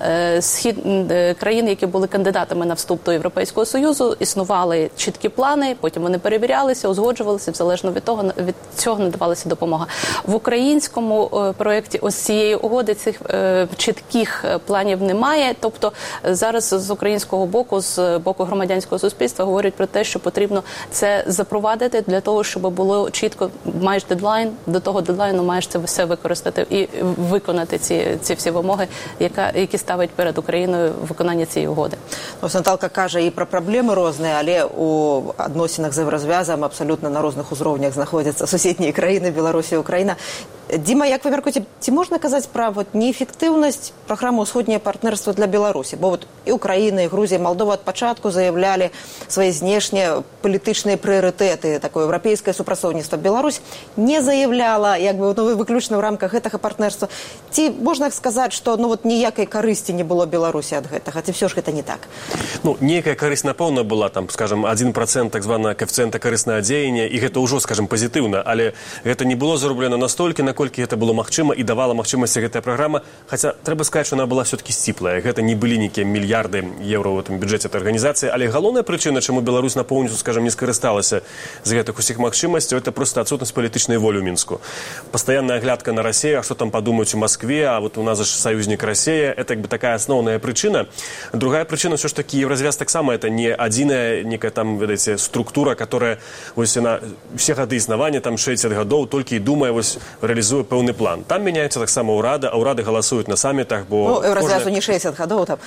країн, які були кандидатами на вступ до Європейського Союзу, існували чіткі плани, потім вони перевірялися, узгоджувалися, залежно від того, від цього надавалася допомога. В українському проєкті ось цієї угоди цих чітких планів немає, тобто зараз з українського боку, з боку громадянського суспільства говорять про те, що потрібно це запровадити для того, щоб було чітко, маєш дедлайн, до того дедлайну маєш це все використати і виконати ці всі вимоги, які ставить перед Україною виконання цієї угоди. Ось Наталка каже і про проблеми різні, але у відносинах з Єврозв'язом абсолютно на різних узровнях знаходяться сусідні країни, Білорусь і Україна. Діма, як ви міркуєте, ці можна казати про неефективність програми «Усходнє партнерство» для Білорусі? Бо і Україна, і Грузія, Молдова від початку заявляли свої знешньополітичні пріоритети, таке європейське супрацовництво. Білорусь не заявляла, виключно в рамках цього партнерства. Ці можна сказати, що ніякої користі не було Білорусі від цього, ці все ж це не так. Ніяка користь, напевно, була, скажімо, 1% так званого коефіцієнта корисного діяння, і це вже, скажімо, позитивно, але це не було зроблено настільки, наколькі це було магчыма і давала магчымасць гэтая праграма, хаця трэба сказаць, што она была все-таки сціплая. Гэта не былі нейкія мільярды еўра ў гэтым бюджэце этой арганізацыі, але галоўная прычына, чаму Беларусь напоўніцу, скажем, не скарысталася з гэтых усіх магчымасцяў, это просто адсутнасць палітычнай волі ў Мінску. Пастаянная аглядка на Расію, а што там падумаюць у Москве, а вот у нас же саюзнік Расія, это такая асноўная прычына. Другая прычына, все ж таки, Еврозвяз таксама это не адзіная некая там, ведаеце, структура, которая вось на все гады існавання, там 60 гадоў, толькі і думае вось реализує певний план. Там міняються так само урады, а урады галасують на самітах, бо... Еврозв'язу не 60 гадоў там.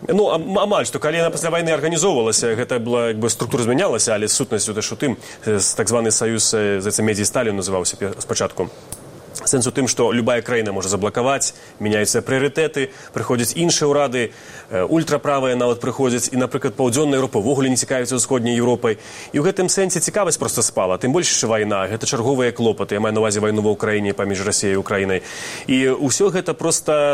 Амаль, што калі яна пасля вайны арганізоўвалася, гэта была, структура змянялася, але сутнасць што тым, так званы саюз медзі Сталін называўся спачатку. Сэнс у тым, што любая краіна можа заблакаваць, мяняюцца прыярытэты, прыходзяць іншыя ўрады, ультраправыя нават прыходзяць, і, напрыклад, паўдзённая Еўропа ўвогуле не цікавіцца ўсходняй Еўропай. І ў гэтым сэнсе цікавасць проста спала. Тым больш, што вайна, гэта чарговыя клопаты. Я маю на ўвазе вайну ва ўкраіне паміж Расіяй і Украінай. І ўсё гэта проста,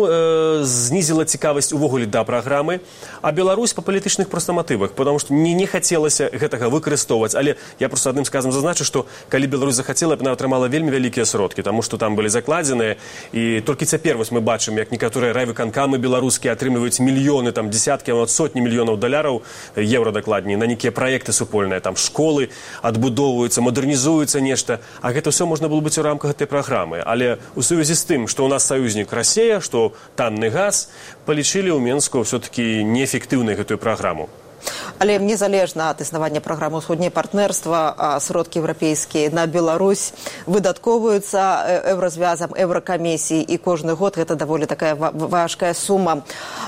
знізіла цікавасць увогуле да праграмы, а Беларусь па палітычных проста матывах, потому што не хацелася гэтага выкарыстоўваць. Але я проста адным сказам зазначу, што калі Беларусь захацела, яна атрымала вельмі вялікія сродкі, таму што там былі закладзеныя, і толькі цяпер вось мы бачым, як некаторыя райвыканкамы беларускія атрымліваюць мільёны, там дзесяткі, сотні мільёнаў даляраў, еўра дакладней, на нейкія праекты супольныя, там школы адбудоўваюцца, мадэрнізуецца нешта, а гэта ўсё можна было быць у рамках гэтай праграмы. Але у сувязі з тым, што ў нас саюзнік Расія, што танны газ, палічылі ў Мінску все-таки неэфектыўнай гэтую праграму. Але незалежна ад існавання праграмы «Усходняе партнерства», сродкі еўрапейскія на Беларусь выдаткоўваюцца Еўразвязам, Еўракамісіяй, і кожны год гэта даволі такая важкая сума.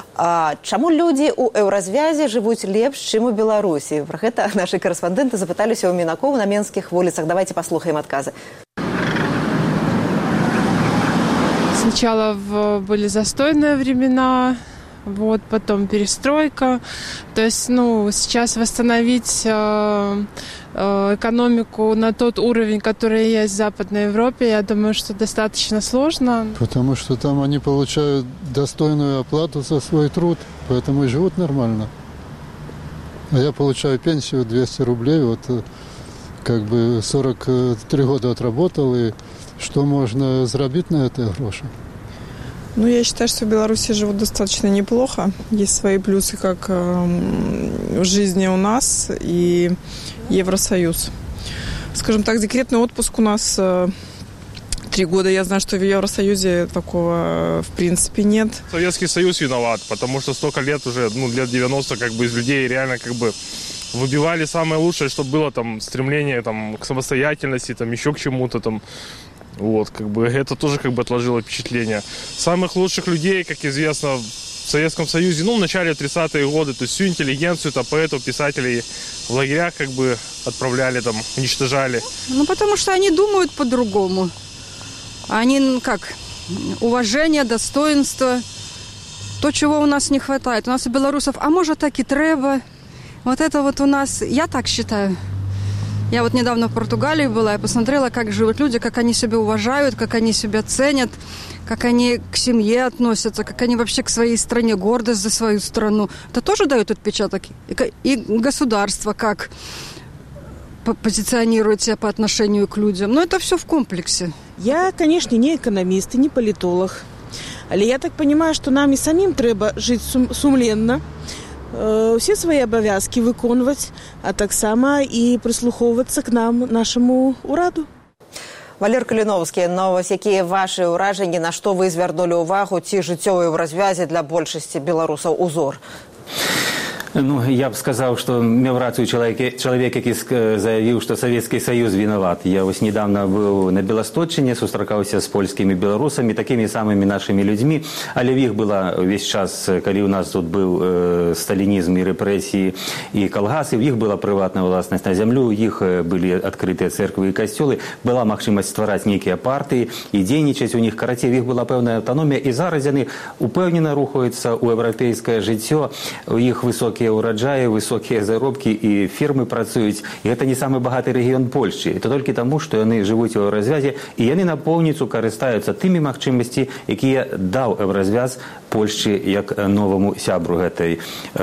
Чаму людзі ў Еўразвязе жывуць лепш, чым у Беларусі? Пра гэта нашы карэспандэнты запыталіся ў Мінакоў на менскіх вуліцах. Давайте паслухаем адказы. Сначала были застойные времена, вот, потом перестройка. То есть, сейчас восстановить экономику на тот уровень, который есть в Западной Европе, я думаю, что достаточно сложно. Потому что там они получают достойную оплату за свой труд, поэтому и живут нормально. А я получаю пенсию 200 рублей, 43 года отработал, и что можно заработать на это гроши? Я считаю, что в Беларуси живут достаточно неплохо. Есть свои плюсы как в жизни у нас и Евросоюз. Скажем так, декретный отпуск у нас 3 года. Я знаю, что в Евросоюзе такого в принципе нет. Советский Союз виноват, потому что столько лет уже, лет 90, из людей реально выбивали самое лучшее, что было, стремление к самостоятельности, еще к чему-то, это тоже отложило впечатление. Самых лучших людей, как известно, в Советском Союзе, в начале 30-е годы, то есть всю интеллигенцию, поэтов, писателей в лагерях отправляли, уничтожали. Потому что они думают по-другому. Они, уважение, достоинство, то, чего у нас не хватает. У нас у белорусов, а может так и треба. Это у нас, я так считаю. Я недавно в Португалии была, я посмотрела, как живут люди, как они себя уважают, как они себя ценят, как они к семье относятся, как они вообще к своей стране, гордость за свою страну. Это тоже дает отпечаток. И государство как позиционирует себя по отношению к людям. Но это все в комплексе. Я, конечно, не экономист и не политолог. Але я так понимаю, что нам и самим треба жить сумленно, все свои обовязки виконувати, а так само і прислуховуватися к нам, нашому ураду. Валер Каліновський, які ваші ураження, на що ви звернули увагу, ці життєві в розв'язі для більшості білорусів узор? Я бы сказал, что имел рацию человек, который заявил, что Советский Союз виноват. Я недавно был на Белосточине, сустракался с польскими белорусами, такими самыми нашими людьми. Але их было весь час, когда у нас тут был сталинизм и репрессии, и колгасы, их была приватная властность на землю, их были открытые церкви и костелы, была возможность створать некие партии и денежить у них, короче, их была певная автономия, и зараз они упевненно рухаются у европейское життя, у их высокие урожаи, высокие заробки, и фирмы працують. И это не самый богатый регион Польши. Это только тому, что они живут в Еврозв'язі, и они наповнюються, користаються тими можливостями, які дав Еврозв'яз Польщі як новому сябру этой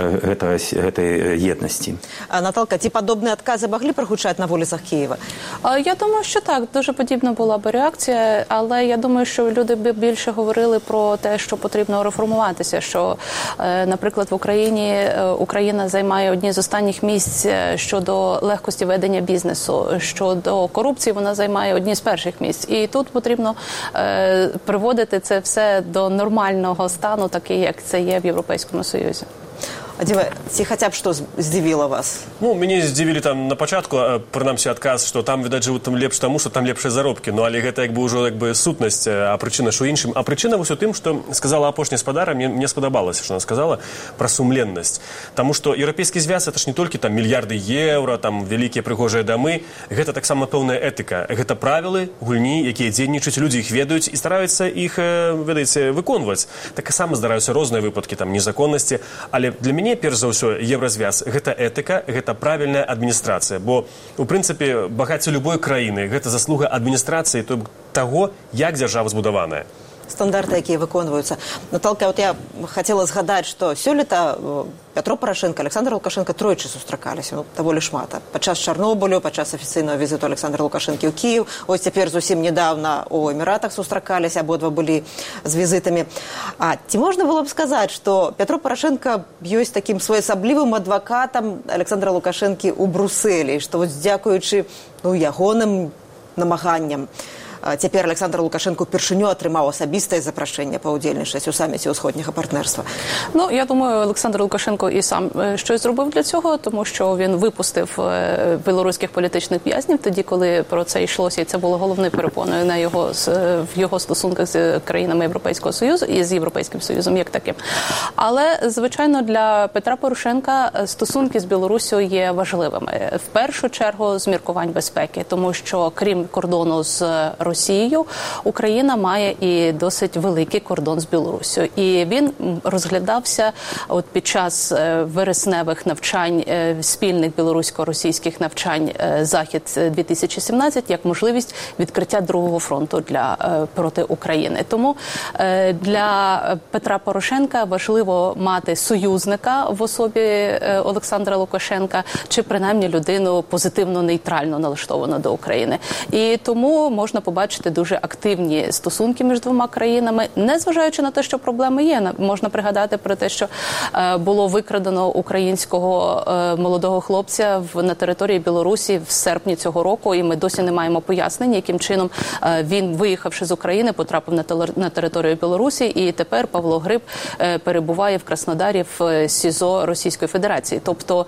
єдності. Наталка, ті подобні відкази могли прогучати на вулицях Києва? Я думаю, що так. Дуже подібна була б реакція, але я думаю, що люди б більше говорили про те, що потрібно реформуватися, що, наприклад, в Україна займає одні з останніх місць щодо легкості ведення бізнесу, щодо корупції вона займає одні з перших місць. І тут потрібно приводити це все до нормального стану, такий, як це є в Європейському Союзі. А ці хоча б що здивило вас? Мяне здзівілі на пачатку, прынамсі адказ, што там, відаць, жывуць там лепш таму, што там лепшыя заробкі. Але гэта ўжо сутнасць, а прычына што іншым. А прычына ўсё тым, што сказала апошняя спадара, мне спадабалася, што она сказала пра сумленнасць. Таму што Еўрапейскі звяз это ж не толькі мільярды еўра, вялікія прыгожыя дамы. Гэта таксама пэўная этыка. Гэта правілы, гульні, якія дзейнічаюць, людзі іх ведаюць і стараюцца іх, ведаеце, выконваць. Таксама здараюцца розныя выпадкі незаконнасці, але для мяне перш за ўсё, Еврозвяз – гэта этыка, гэта правільная адміністрацыя. Бо, у прынцыпе, багацце любой краіны – гэта заслуга адміністрацыі таго, як дзяржава збудаваная. Стандарты, якія выконваюцца. Наталка, я хотела згадаць, што сёлета Пятро Порошенко, Александр Лукашенко тройчы сустракаліся, даволі шмат. Падчас Чарнобылю, падчас афіцыйнага візіту Александра Лукашенкі ў Кіев. Цяпер зусім недавно у Эміратах сустракаліся, абодва былі з візітамі. А ці можна было б сказаць, што Пятро Порошенко ёсць такім своеасаблівым адвакатам Александра Лукашенкі ў Брусэлі, што дзякуючы ягоным намаганням цяпер Александр Лукашенко впершыню атрымаў асабістае запрашэнне паўдзельнічаць у саміце ўсходняга партнерства. Я думаю, Олександр Лукашенко і сам щось зробив для цього, тому що він випустив білоруських політичних в'язнів тоді, коли про це йшлося, і це було головною перепоною в його стосунках з країнами Європейського Союзу і з Європейським Союзом як таким. Але, звичайно, для Петра Порошенка стосунки з Білоруссю є важливими. В першу чергу з міркувань безпеки, тому що крім кордону з Росією, Росією, Україна має і досить великий кордон з Білоруссю. І він розглядався от під час вересневих навчань, спільних білорусько-російських навчань «Захід-2017» як можливість відкриття другого фронту проти України. Тому для Петра Порошенка важливо мати союзника в особі Олександра Лукашенка, чи принаймні людину позитивно нейтрально налаштовану до України. І тому можна побачити дуже активні стосунки між двома країнами, незважаючи на те, що проблеми є. Можна пригадати про те, що було викрадено українського молодого хлопця на території Білорусі в серпні цього року, і ми досі не маємо пояснень, яким чином він, виїхавши з України, потрапив на територію Білорусі, і тепер Павло Гриб перебуває в Краснодарі в СІЗО Російської Федерації. Тобто,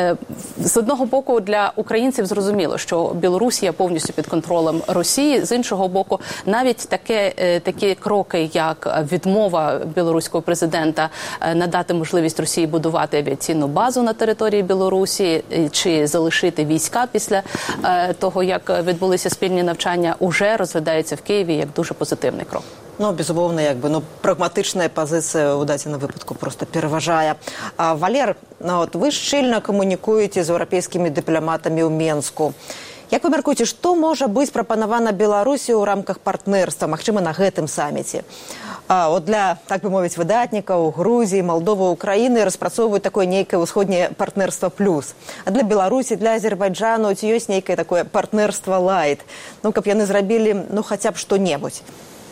з одного боку, для українців зрозуміло, що Білорусія повністю під контролем Росії, з іншого боку, навіть такі кроки, як відмова білоруського президента надати можливість Росії будувати авіаційну базу на території Білорусі, чи залишити війська після того, як відбулися спільні навчання, уже розглядається в Києві як дуже позитивний крок. Ну, безумовно, прагматичная позиция у дадзеным выпадку просто пераважае. Валер, вы шчыльна камунікуеце з еўрапейскімі дыпламатамі ў Менску. Як вы мяркуеце, што можа быць прапанавана Беларусі ў рамках партнерства, магчыма, на гэтым саміце? Для, так бы мовіць, выдатнікаў Грузіі, Малдовы, Украіны распрацоўваюць такое нейкае ўсходняе партнерства плюс. А для Беларусі, для Азербайджану ці ёсць нейкае такое партнерства лайт? Каб яны зрабілі, хаця б што-небудзь.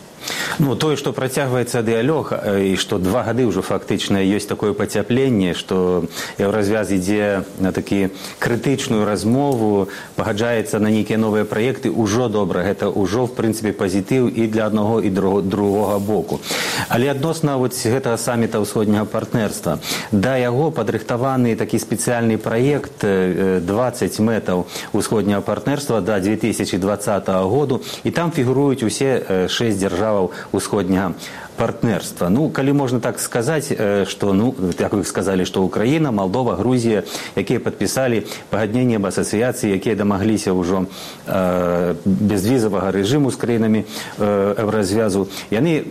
Тое, што працягваецца дыялог, і што 2 гады ўжо фактычна ёсць такое пацяпленне, што еўразвяз ідзе на такі крытычную размову, пагаджаецца на нейкія новыя праекты, ужо добра. Гэта ўжо, в прынцыпе, пазітыў і для аднаго, і другога боку. Але адносна гэтага саміта ўсходняга партнерства, да яго падрыхтаваны такі спецыяльны праект 20 мэтаў усходняга партнерства да 2020 году, і там фігуруюць усе 6 дзяржаў усходняга партнерства. Калі можна так сказаць, што, як вы сказалі, што Украіна, Малдова, Грузія, якія падпісалі пагадненне аб асацыяцыі, якія дамагліся ўжо безвізавага рэжыму з краінамі еўразвязу, яны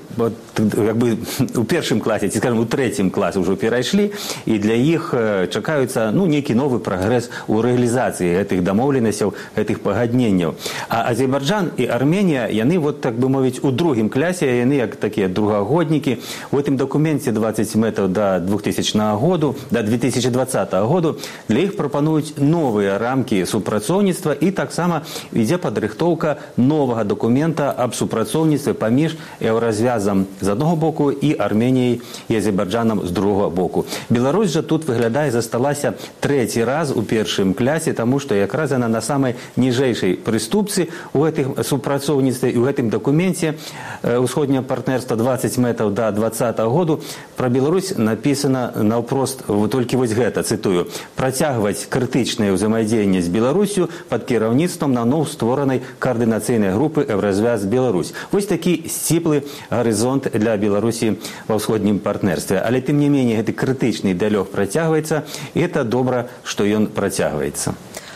у першым класе, ці, скажем, у трэцім класе ўжо перайшлі, і для іх чакаюцца нейкі новы прагрэс у рэалізацыі гэтых дамоўленасцяў, гэтых пагадненняў. А Азербайджан і Арменія, яны, так бы мовіць, у другім класе, яны як такія другогоднікі. У гэтым дакуменце 20 мэтаў да 2000 году, да 2020 году для іх прапануюць новыя рамкі супрацоўніцтва, і таксама ідзе падрыхтоўка новага дакумента аб супрацоўніцтве паміж еўразвязам з аднаго боку і Арменіяй і Азербайджанам з другога боку. Беларусь жа тут выглядае засталася трэці раз у першым клясе, таму што якраз яна на самай ніжэйшай прыступцы ў гэтым супрацоўніцтве, і ў гэтым дакуменце усходняга партнерства 20 мэтаў да 2020 году пра Беларусь напісана наўпрост толькі гэта, цытую: працягваць крытычнае ўзаемадзеянне з Беларусю пад кіраўніцтвам наноў створанай каардынацыйнай групы «Еўразвяз Беларусь». Такі сціплы гарызонт для Беларусі ва ўсходнім партнерстве. Але тым не меней гэты крытычны дыялог працягваецца, і гэта добра, што ён працягваецца.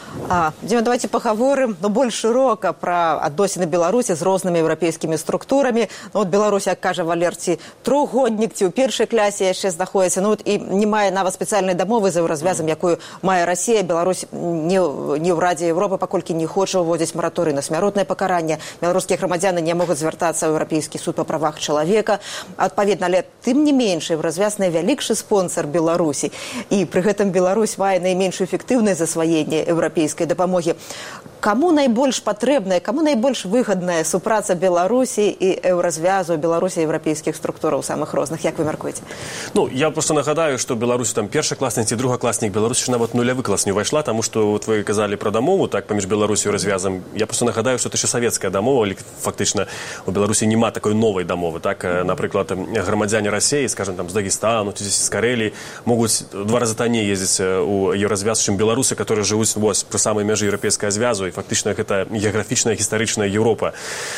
Дзіма, давайте пагаворым больш шырока пра адносіны Беларусі з рознымі еўрапейскімі структурамі. Беларусь, як кажа Валер, ці трохгоднік, ці ў першай клясе яшчэ знаходзіцца, і не мае нават спецыяльнай дамовы з еўразвязам, якую мае Расія. Беларусь не ў Радзе Еўропы, паколькі не хоча ўводзіць мараторый на смяротнае пакаранне. Беларускія грамадзяны не могуць звяртацца ў Еўрапейскі суд па правах чалавека. Адпаведна, але тым не менш, еўразвяз найвялікшы спонсар Беларусі. І пры гэтым Беларусь мае найменшую эфектыўнае засваенне еўрапейскай дапамогі. Каму найбольш патрэбная, каму найбольш выгадная супраца Беларусі і еўразвязу, Беларусі і еўрапейскіх структураў самых розных? Як вы мяркуеце? Я просто нагадаю, што Беларусі першакласнік ці другакласнік, Беларусь нават нулявы клас не ўвайшла, таму што вы казалі пра дамову паміж Беларусю і развязам. Я просто нагадаю, што это яшчэ савецкая дамова, але фактычна у Беларусі няма такой новай дамовы. Напрыклад, грамадзяне Расіі, скажем, з Дагестану ці з Карэліі могуць 2 разы танней ездзіць у еўразвяз, чым беларусы, которые жывуць пры самай межы еўрапейскага звязу, і фактычна гэта геаграфічная гістарычная Еўропа.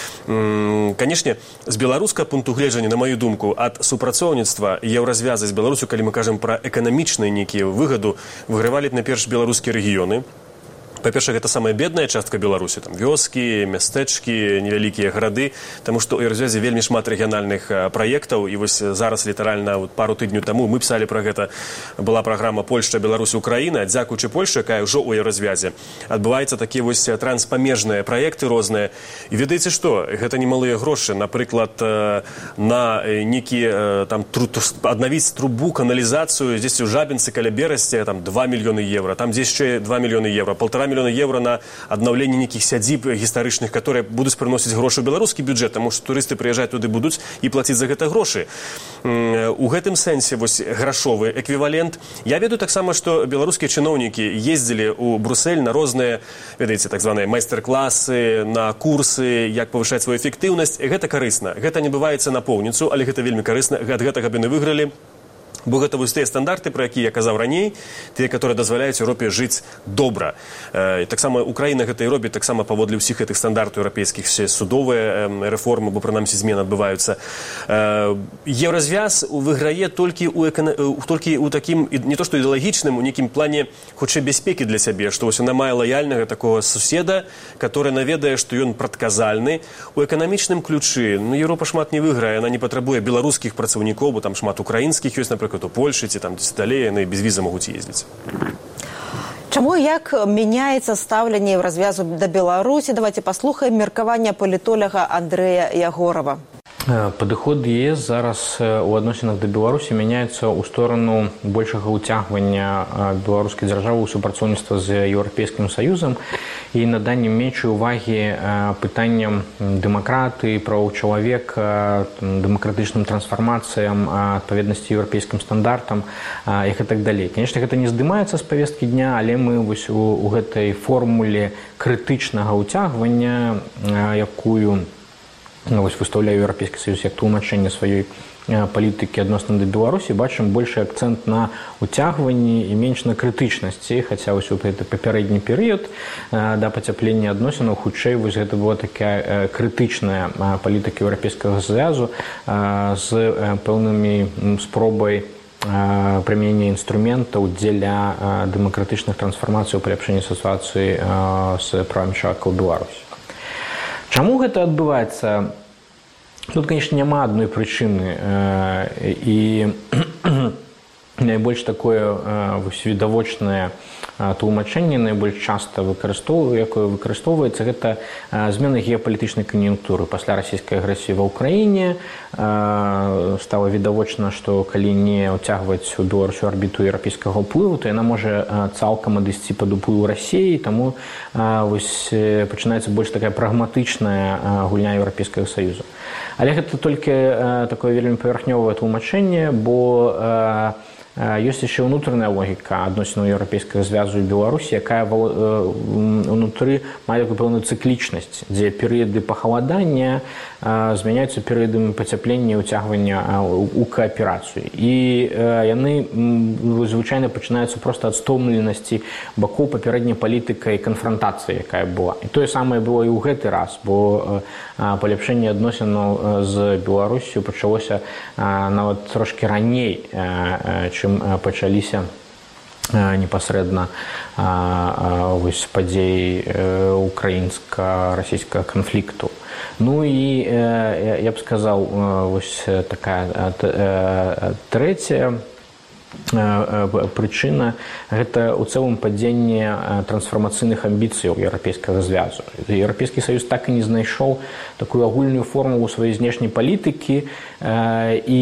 Канешне, з беларускага пункту гледжання, на маю думку, ад супрацоўніцтва еўразвяза з Беларусю, калі мы кажам пра эканамічную нейкія выгаду, выгравалі найперш беларускія рэгіёны. Па-першае, гэта самая бедная частка Беларусі, там вёскі, мястэчкі, невялікія гарады, таму што ў развязе вельмі шмат рэгіянальных праектаў, і вось зараз літаральна пару тыдню таму мы пісалі пра гэта, была праграма Польшча, Беларусь, Украіна, дзякуючы Польшчы, якая ўжо ў развязе. Адбываюцца такія вось транспамежныя праекты розныя. І ведаеце што, гэта немалыя грошы, напрыклад, на некі там аднавіць трубу, каналізацыю, здесь у Жабінцы каля Берасці, там 2 мільёны евро, там здесь яшчэ 2 мільёны евро, 1,5 мільёна евро на аднаўленне нейкіх сядзіб гістарычных, которые будуць прыносіць грошы ў беларускі бюджэт, таму што турысты прыязджаць туды будуць і плаціць за гэта грошы. У гэтым сэнсе вось грашовы эквівалент. Я ведаю таксама, што беларускія чыноўнікі ездзілі ў Брюссель на розныя, ведаеце, так званыя майстар-класы, на курсы, як павышаць сваю эфектыўнасць. Гэта карысна. Гэта не бываецца напоўніцу, але гэта вельмі карысна. Ад гэтага б яны выйгралі. Бо гэта вось тыя стандарты, пра якія я казаў раней, тыя, которые дазваляюць Еўропе жыць добра. Таксама Украіна гэта і робіць таксама паводле ўсіх гэтых стандартаў еўрапейскіх, судовыя рэформы, бо прынамсі змены адбываюцца. Еўразвяз выйграе толькі ў такім, не то што ідэалагічным, у нейкім плане хутчэй бяспекі для сябе, што вось яна мае лаяльнага такога суседа, который наведае, што ён прадказальны. У эканамічным ключы, Еўропа шмат не выйграе, яна не патрабуе беларускіх працаўнікоў, бо там шмат украінскіх ёсць, напрыклад, у Польшчы ці там далей, яны без віза могуць ездзіць. Чаму і як мяняецца стаўленне развязу да Беларусі? Давайте паслухаем меркаванне палітоляга Андрэя Ягорова. Падыход ЕС зараз у адносінах да Беларусі мяняецца ў сторону большага ўцягвання беларускай дзяржавы ў супрацоўніцтва з Еўрапейскім Саюзам і наданне меншай увагі пытанням дэмакратыі, правоў чалавека, дэмакратычным трансфармацыям, адпаведнасці еўрапейскім стандартам і гэтак далей. Канешне, гэта не здымаецца з павесткі дня, але мы вось у гэтай формуле крытычнага ўцягвання, якую выстаўляе Еўрапейскі Саюз як тлумачэнне сваёй палітыкі адносна да Беларусі, бачым большы акцэнт на ўцягванні і менш на крытычнасці, хаця вось у гэты папярэдні перыяд да пацяплення адносінаў хутчэй вось гэта была такая крытычная палітыка Еўрапейскага Саюзу з пэўнымі спробай прымянення інструментаў дзеля дэмакратычных трансфармацый у паляпшэнні сітуацыі з правамі чалавека ў Беларусі. Чаму гэта адбываецца? Тут, конечно, няма адной прычыны. І найбольш такое відавочнае тлумачэнне, найбольш часта якое выкарыстоўваецца, гэта змена геапалітычнай кан'юнктуры. Пасля расійскай агрэсіі ва ўкраіне стала відавочна, што калі не ўцягваць у Беларусю арбіту еўрапейскага ўплыву, то яна можа цалкам адысці пад уплыў Расіі, таму вось пачынаецца больш такая прагматычная гульня Еўрапейскага Саюзу. Але гэта толькі такое вельмі павярхнёвае тлумачэнне, бо ёсць яшчэ ўнутраная логіка адносінаў еўрапейскага звязу і Беларусі, якая ўнутры мае такую пэўную цыклічнасць, дзе перыяды пахаладання змяняюцца перыядамі пацяплення і ўцягвання ў кааперацыю. І яны звычайна пачынаюцца проста ад стомленасці бакоў папярэдняй палітыкай канфрантацыі, якая была. І тое самае было і ў гэты раз, бо паляпшэнне адносінаў з Беларусю пачалося нават трошкі раней, чым пачаліся непасрэдна падзеі украінска-расійскага канфлікту. Ну і я б сказаў, вось такая трэцяя прычына – гэта ў цэлым падзенне трансфармацыйных амбіцыяў Еўрапейскага звязу. Еўрапейскі Саюз так і не знайшоў такую агульную формулу сваёй знешняй палітыкі і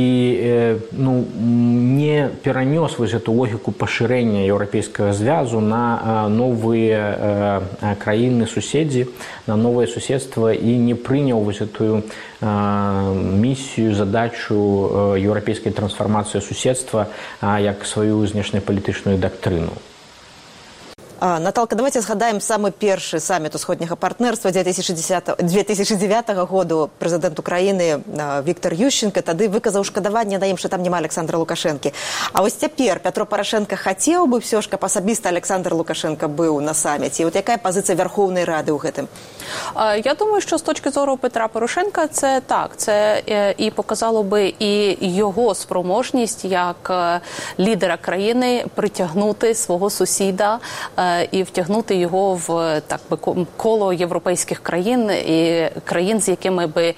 не перанёс вось эту логіку пашырэння Еўрапейскага звязу на новыя краіны-суседзі, на новае суседства і не прыняў вось эту місію, задачу еўрапейскай трансфармацыі суседства як сваю знешнепалітычную дактрыну. Наталка, давайте згадаем самы першы саміт усходняга партнерства 2009 году. Прэзідэнт Украіны Віктор Ющенко тады выказаў шкадаванне на ім, што там няма Александра Лукашэнкі. А вось цяпер Пятро Парашенко хацеў бы ўсё ж, каб асабіста Александр Лукашенко быў на саміце. Вот якая пазіцыя Верховнай Рады ў гэтым? Я думаю, що з точки зору Петра Порошенка це так. Це і показало би і його спроможність як лідера країни притягнути свого сусіда і втягнути його в так би коло європейських країн і країн, з якими би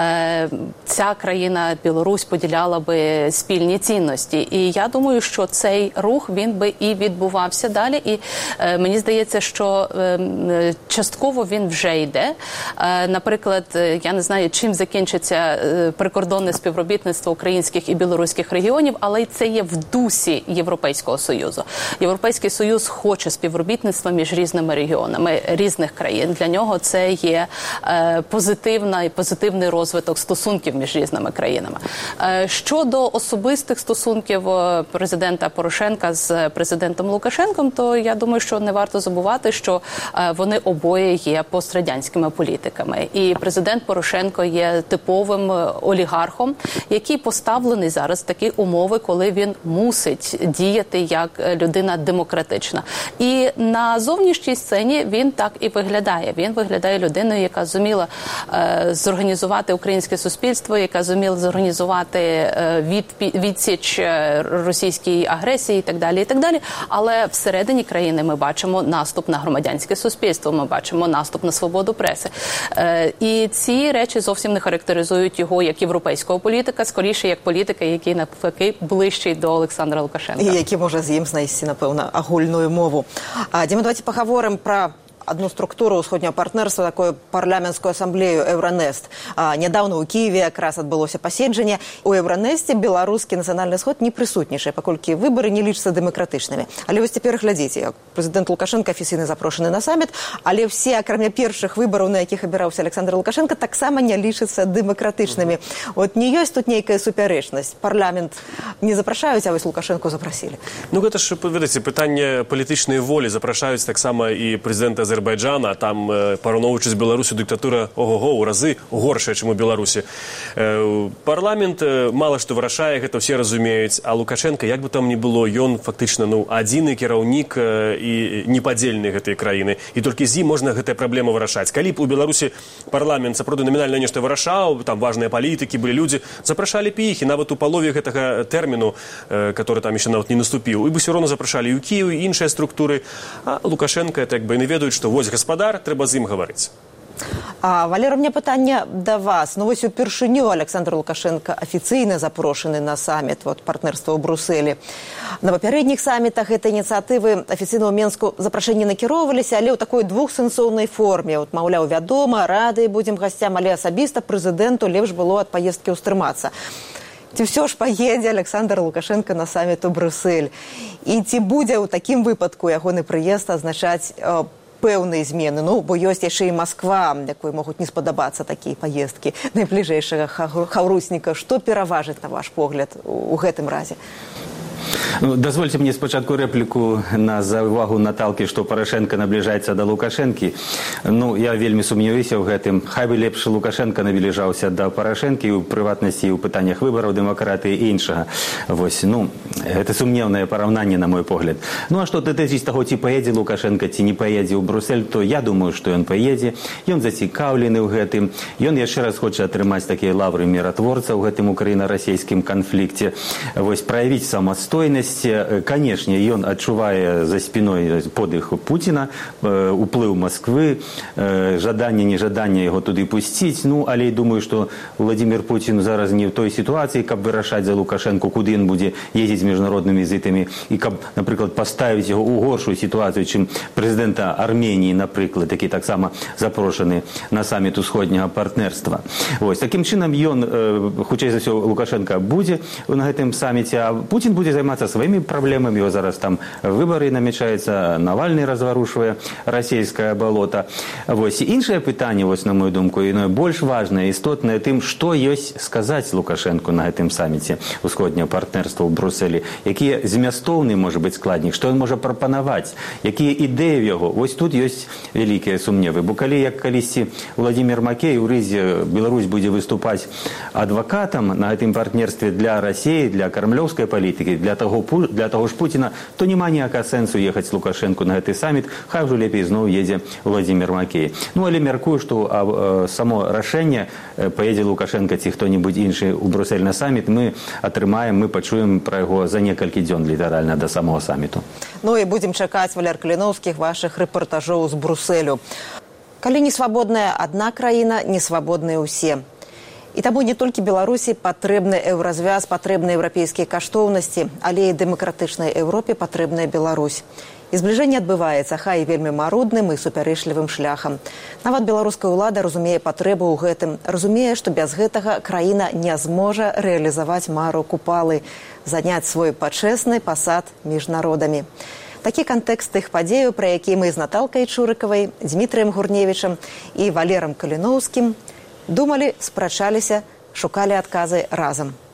ця країна, Білорусь, поділяла би спільні цінності. І я думаю, що цей рух, він би і відбувався далі. І мені здається, що частково він вже йде. Наприклад, я не знаю, чим закінчиться прикордонне співробітництво українських і білоруських регіонів, але це є в дусі Європейського Союзу. Європейський Союз хоче співробітництва між різними регіонами різних країн. Для нього це є позитивний розвиток стосунків між різними країнами. Щодо особистих стосунків президента Порошенка з президентом Лукашенком, то я думаю, що не варто забувати, що вони обоє є пострадянськими політиками. І президент Порошенко є типовим олігархом, який поставлений зараз в такі умови, коли він мусить діяти як людина демократична. І на зовнішній сцені він так і виглядає. Він виглядає людиною, яка зуміла зорганізувати українське суспільство, яка зуміла зорганізувати відсіч російській агресії і так далі, і так далі. Але всередині країни ми бачимо наступ на громадянське суспільство, ми бачимо наступ на свободу преси. І ці речі зовсім не характеризують його як європейського політика, скоріше як політика, який навпаки ближчий до Олександра Лукашенка. І який може з ним знайти, напевно, агульную мову. Діма, давайте поговоримо про одну структуру усходнього партнерства, такую парламентскую ассамблею Евронест. Недавно у Киеве якраз адбылося паседжанне. У Евронесте беларускі нацыянальны сход не прысутнічае, паколькі выбары не лічацца дэмакратычнымі. Але вось цяпер глядзіце, прэзідэнт Лукашенко афіцыйна запрошаны на саміт, але все, акрамя першых выбараў, на якіх абіраўся Александр Лукашенко, таксама не лічацца дэмакратычнымі. Вот не ёсць тут нейкая супярэчнасць. Парламент не запрашаюць, а вось Лукашенко запрасілі. Ну, гэта ж, ведаце, пытанне палітычнай волі. Запрашаюць таксама і прэзідэнта Азербайджана, там, параўноўваючы з Беларусю, дыктатура ого-го, у разы горшая, чым у Беларусі. Парламент мала што вырашае, гэта ўсе разумеюць, а Лукашенко, як бы там ни было, ён фактычна, адзіны кіраўнік і непадзельны гэтай краіны. І толькі з ім можна гэтая праблема вырашаць. Калі б у Беларусі парламент сапраўды намінальна нешта вырашаў, там важныя палітыкі, былі людзі, запрашалі б іх, і нават у палове гэтага тэрміну, который там яшчэ нават не наступіў, і бы ўсё роўна запрашалі і ў Кіеў, і іншыя структуры. А Лукашенко, так бы, не ведаюць, што вось гаспадар, трэба з ім гаварыць. Валера, у меня пытанне да вас. Ну, вось упершыню Александр Лукашенко афіцыйна запрошаны на саміт партнерства ў Брусэлі. На папярэдніх самітах гэтай ініцыятывы афіцыйна ў Менску запрашэнні накіроўваліся, але ў такой двухсэнсоўнай форме. Маўляў, вядома, рады будзем гасцям, але асабіста прэзідэнту лепш было ад паездкі ўстрымацца. Ці ўсё ж паедзе Александр Лукашенко на саміт у Брусэль? І ці будзе ў такім выпадку ягоны прыезд азначаць пэўныя змены? Ну, бо ёсць яшчэ і Масква, якой могуць не спадабацца такія паездкі найбліжэйшага хаўрусніка. Што пераважыць, на ваш погляд, у гэтым разе? Дозвольте мне спочатку репліку на заувагу Наталки, што Порошенко набліжаецца да Лукашэнкі. Ну, я вельмі сумняваюся ў гэтым. Хай бы лепш Лукашенко набліжаўся да Порошенкі ў прыватнасці і ў пытаннях выбараў, дэмакратыі і іншага. Вось, ну, гэта сумнеўнае параўнанне, на мой погляд. Ну, а што датычыць таго, ці паедзе Лукашенко, ці не паедзе ў Брусэль, то я думаю, што ён паедзе. Ён зацікаўлены ў гэтым. Ён яшчэ раз хоча атрымаць такія лавры міратворца ў гэтым украіна-расійскім канфлікце. Вось, праявіць самастойнасць. Конечно, ён адчувае за спиной подых Путина, уплыў Москвы, жаданне, нежаданне яго туды пусціць. Ну, але думаю, што Владимир Путин зараз не в той ситуации, каб вырашаць за Лукашенко, куды ён будзе ездзіць з міжнароднымі візітамі, і каб, напрыклад, паставіць яго ў горшую ситуацию, чым прэзідэнта Армении, напрыклад, які таксама запрошаны на саміт усходняга партнерства. Вось, такім чынам ён, хутчэй за ўсё, Лукашенко будзе на гэтым саміце, а Путин будзе займацца своими проблемами. Его зараз там выборы намечаются, Навальный разварушивая российское болото. Вось. И іншае пытанне, вось, на мою думку, и больш важное, істотное тым, што ёсць сказаць Лукашенко на гэтым саміце усходняга партнерства ў Брусэлі. Якія змястоўны можа быць складнік, што ён можа прапанаваць, якія ідэі ў яго. Вось тут ёсць вялікія сумневы. Бо калі, як калісьці Владимир Макей у Рызе, Беларусь будзе выступаць адвакатам на гэтым партнерстве для России, для крамлёўскай палітыкі, для того ж Путина, то няма ніякага сэнсу ехаць з Лукашенко на гэты саміт, хай ўжо лепей зноў едзе Владимир Макей. Ну, але мяркую, што само рашэнне, паедзе Лукашенко ці хто-небудзь іншы ў Брусэль на саміт, мы атрымаем, мы пачуем пра яго за некалькі дзён літаральна да самого саміту. Ну і будзем чакаць, Валер Каліноўскі, вашых рэпартажоў з Брусэлю. Калі не свабодная адна краіна, не свабодныя ўсе. І таму не толькі Беларусі патрэбны еўразвяз, патрэбны еўрапейскія каштоўнасці, але і дэмакратычнай Еўропе патрэбная Беларусь. І збліжэнне адбываецца, хай і вельмі марудным і супярэчлівым шляхам. Нават беларуская ўлада разумее патрэбу ў гэтым, разумее, што без гэтага краіна не зможа рэалізаваць мару Купалы, заняць свой пачэсны пасад між народамі. Такі кантэкст тых падзеяў, пра які мы з Наталкай Чурыкавай, Дмітрыем Гурневічам і Валерам Каліноўскім думалі, спрачаліся, шукалі адказы разам.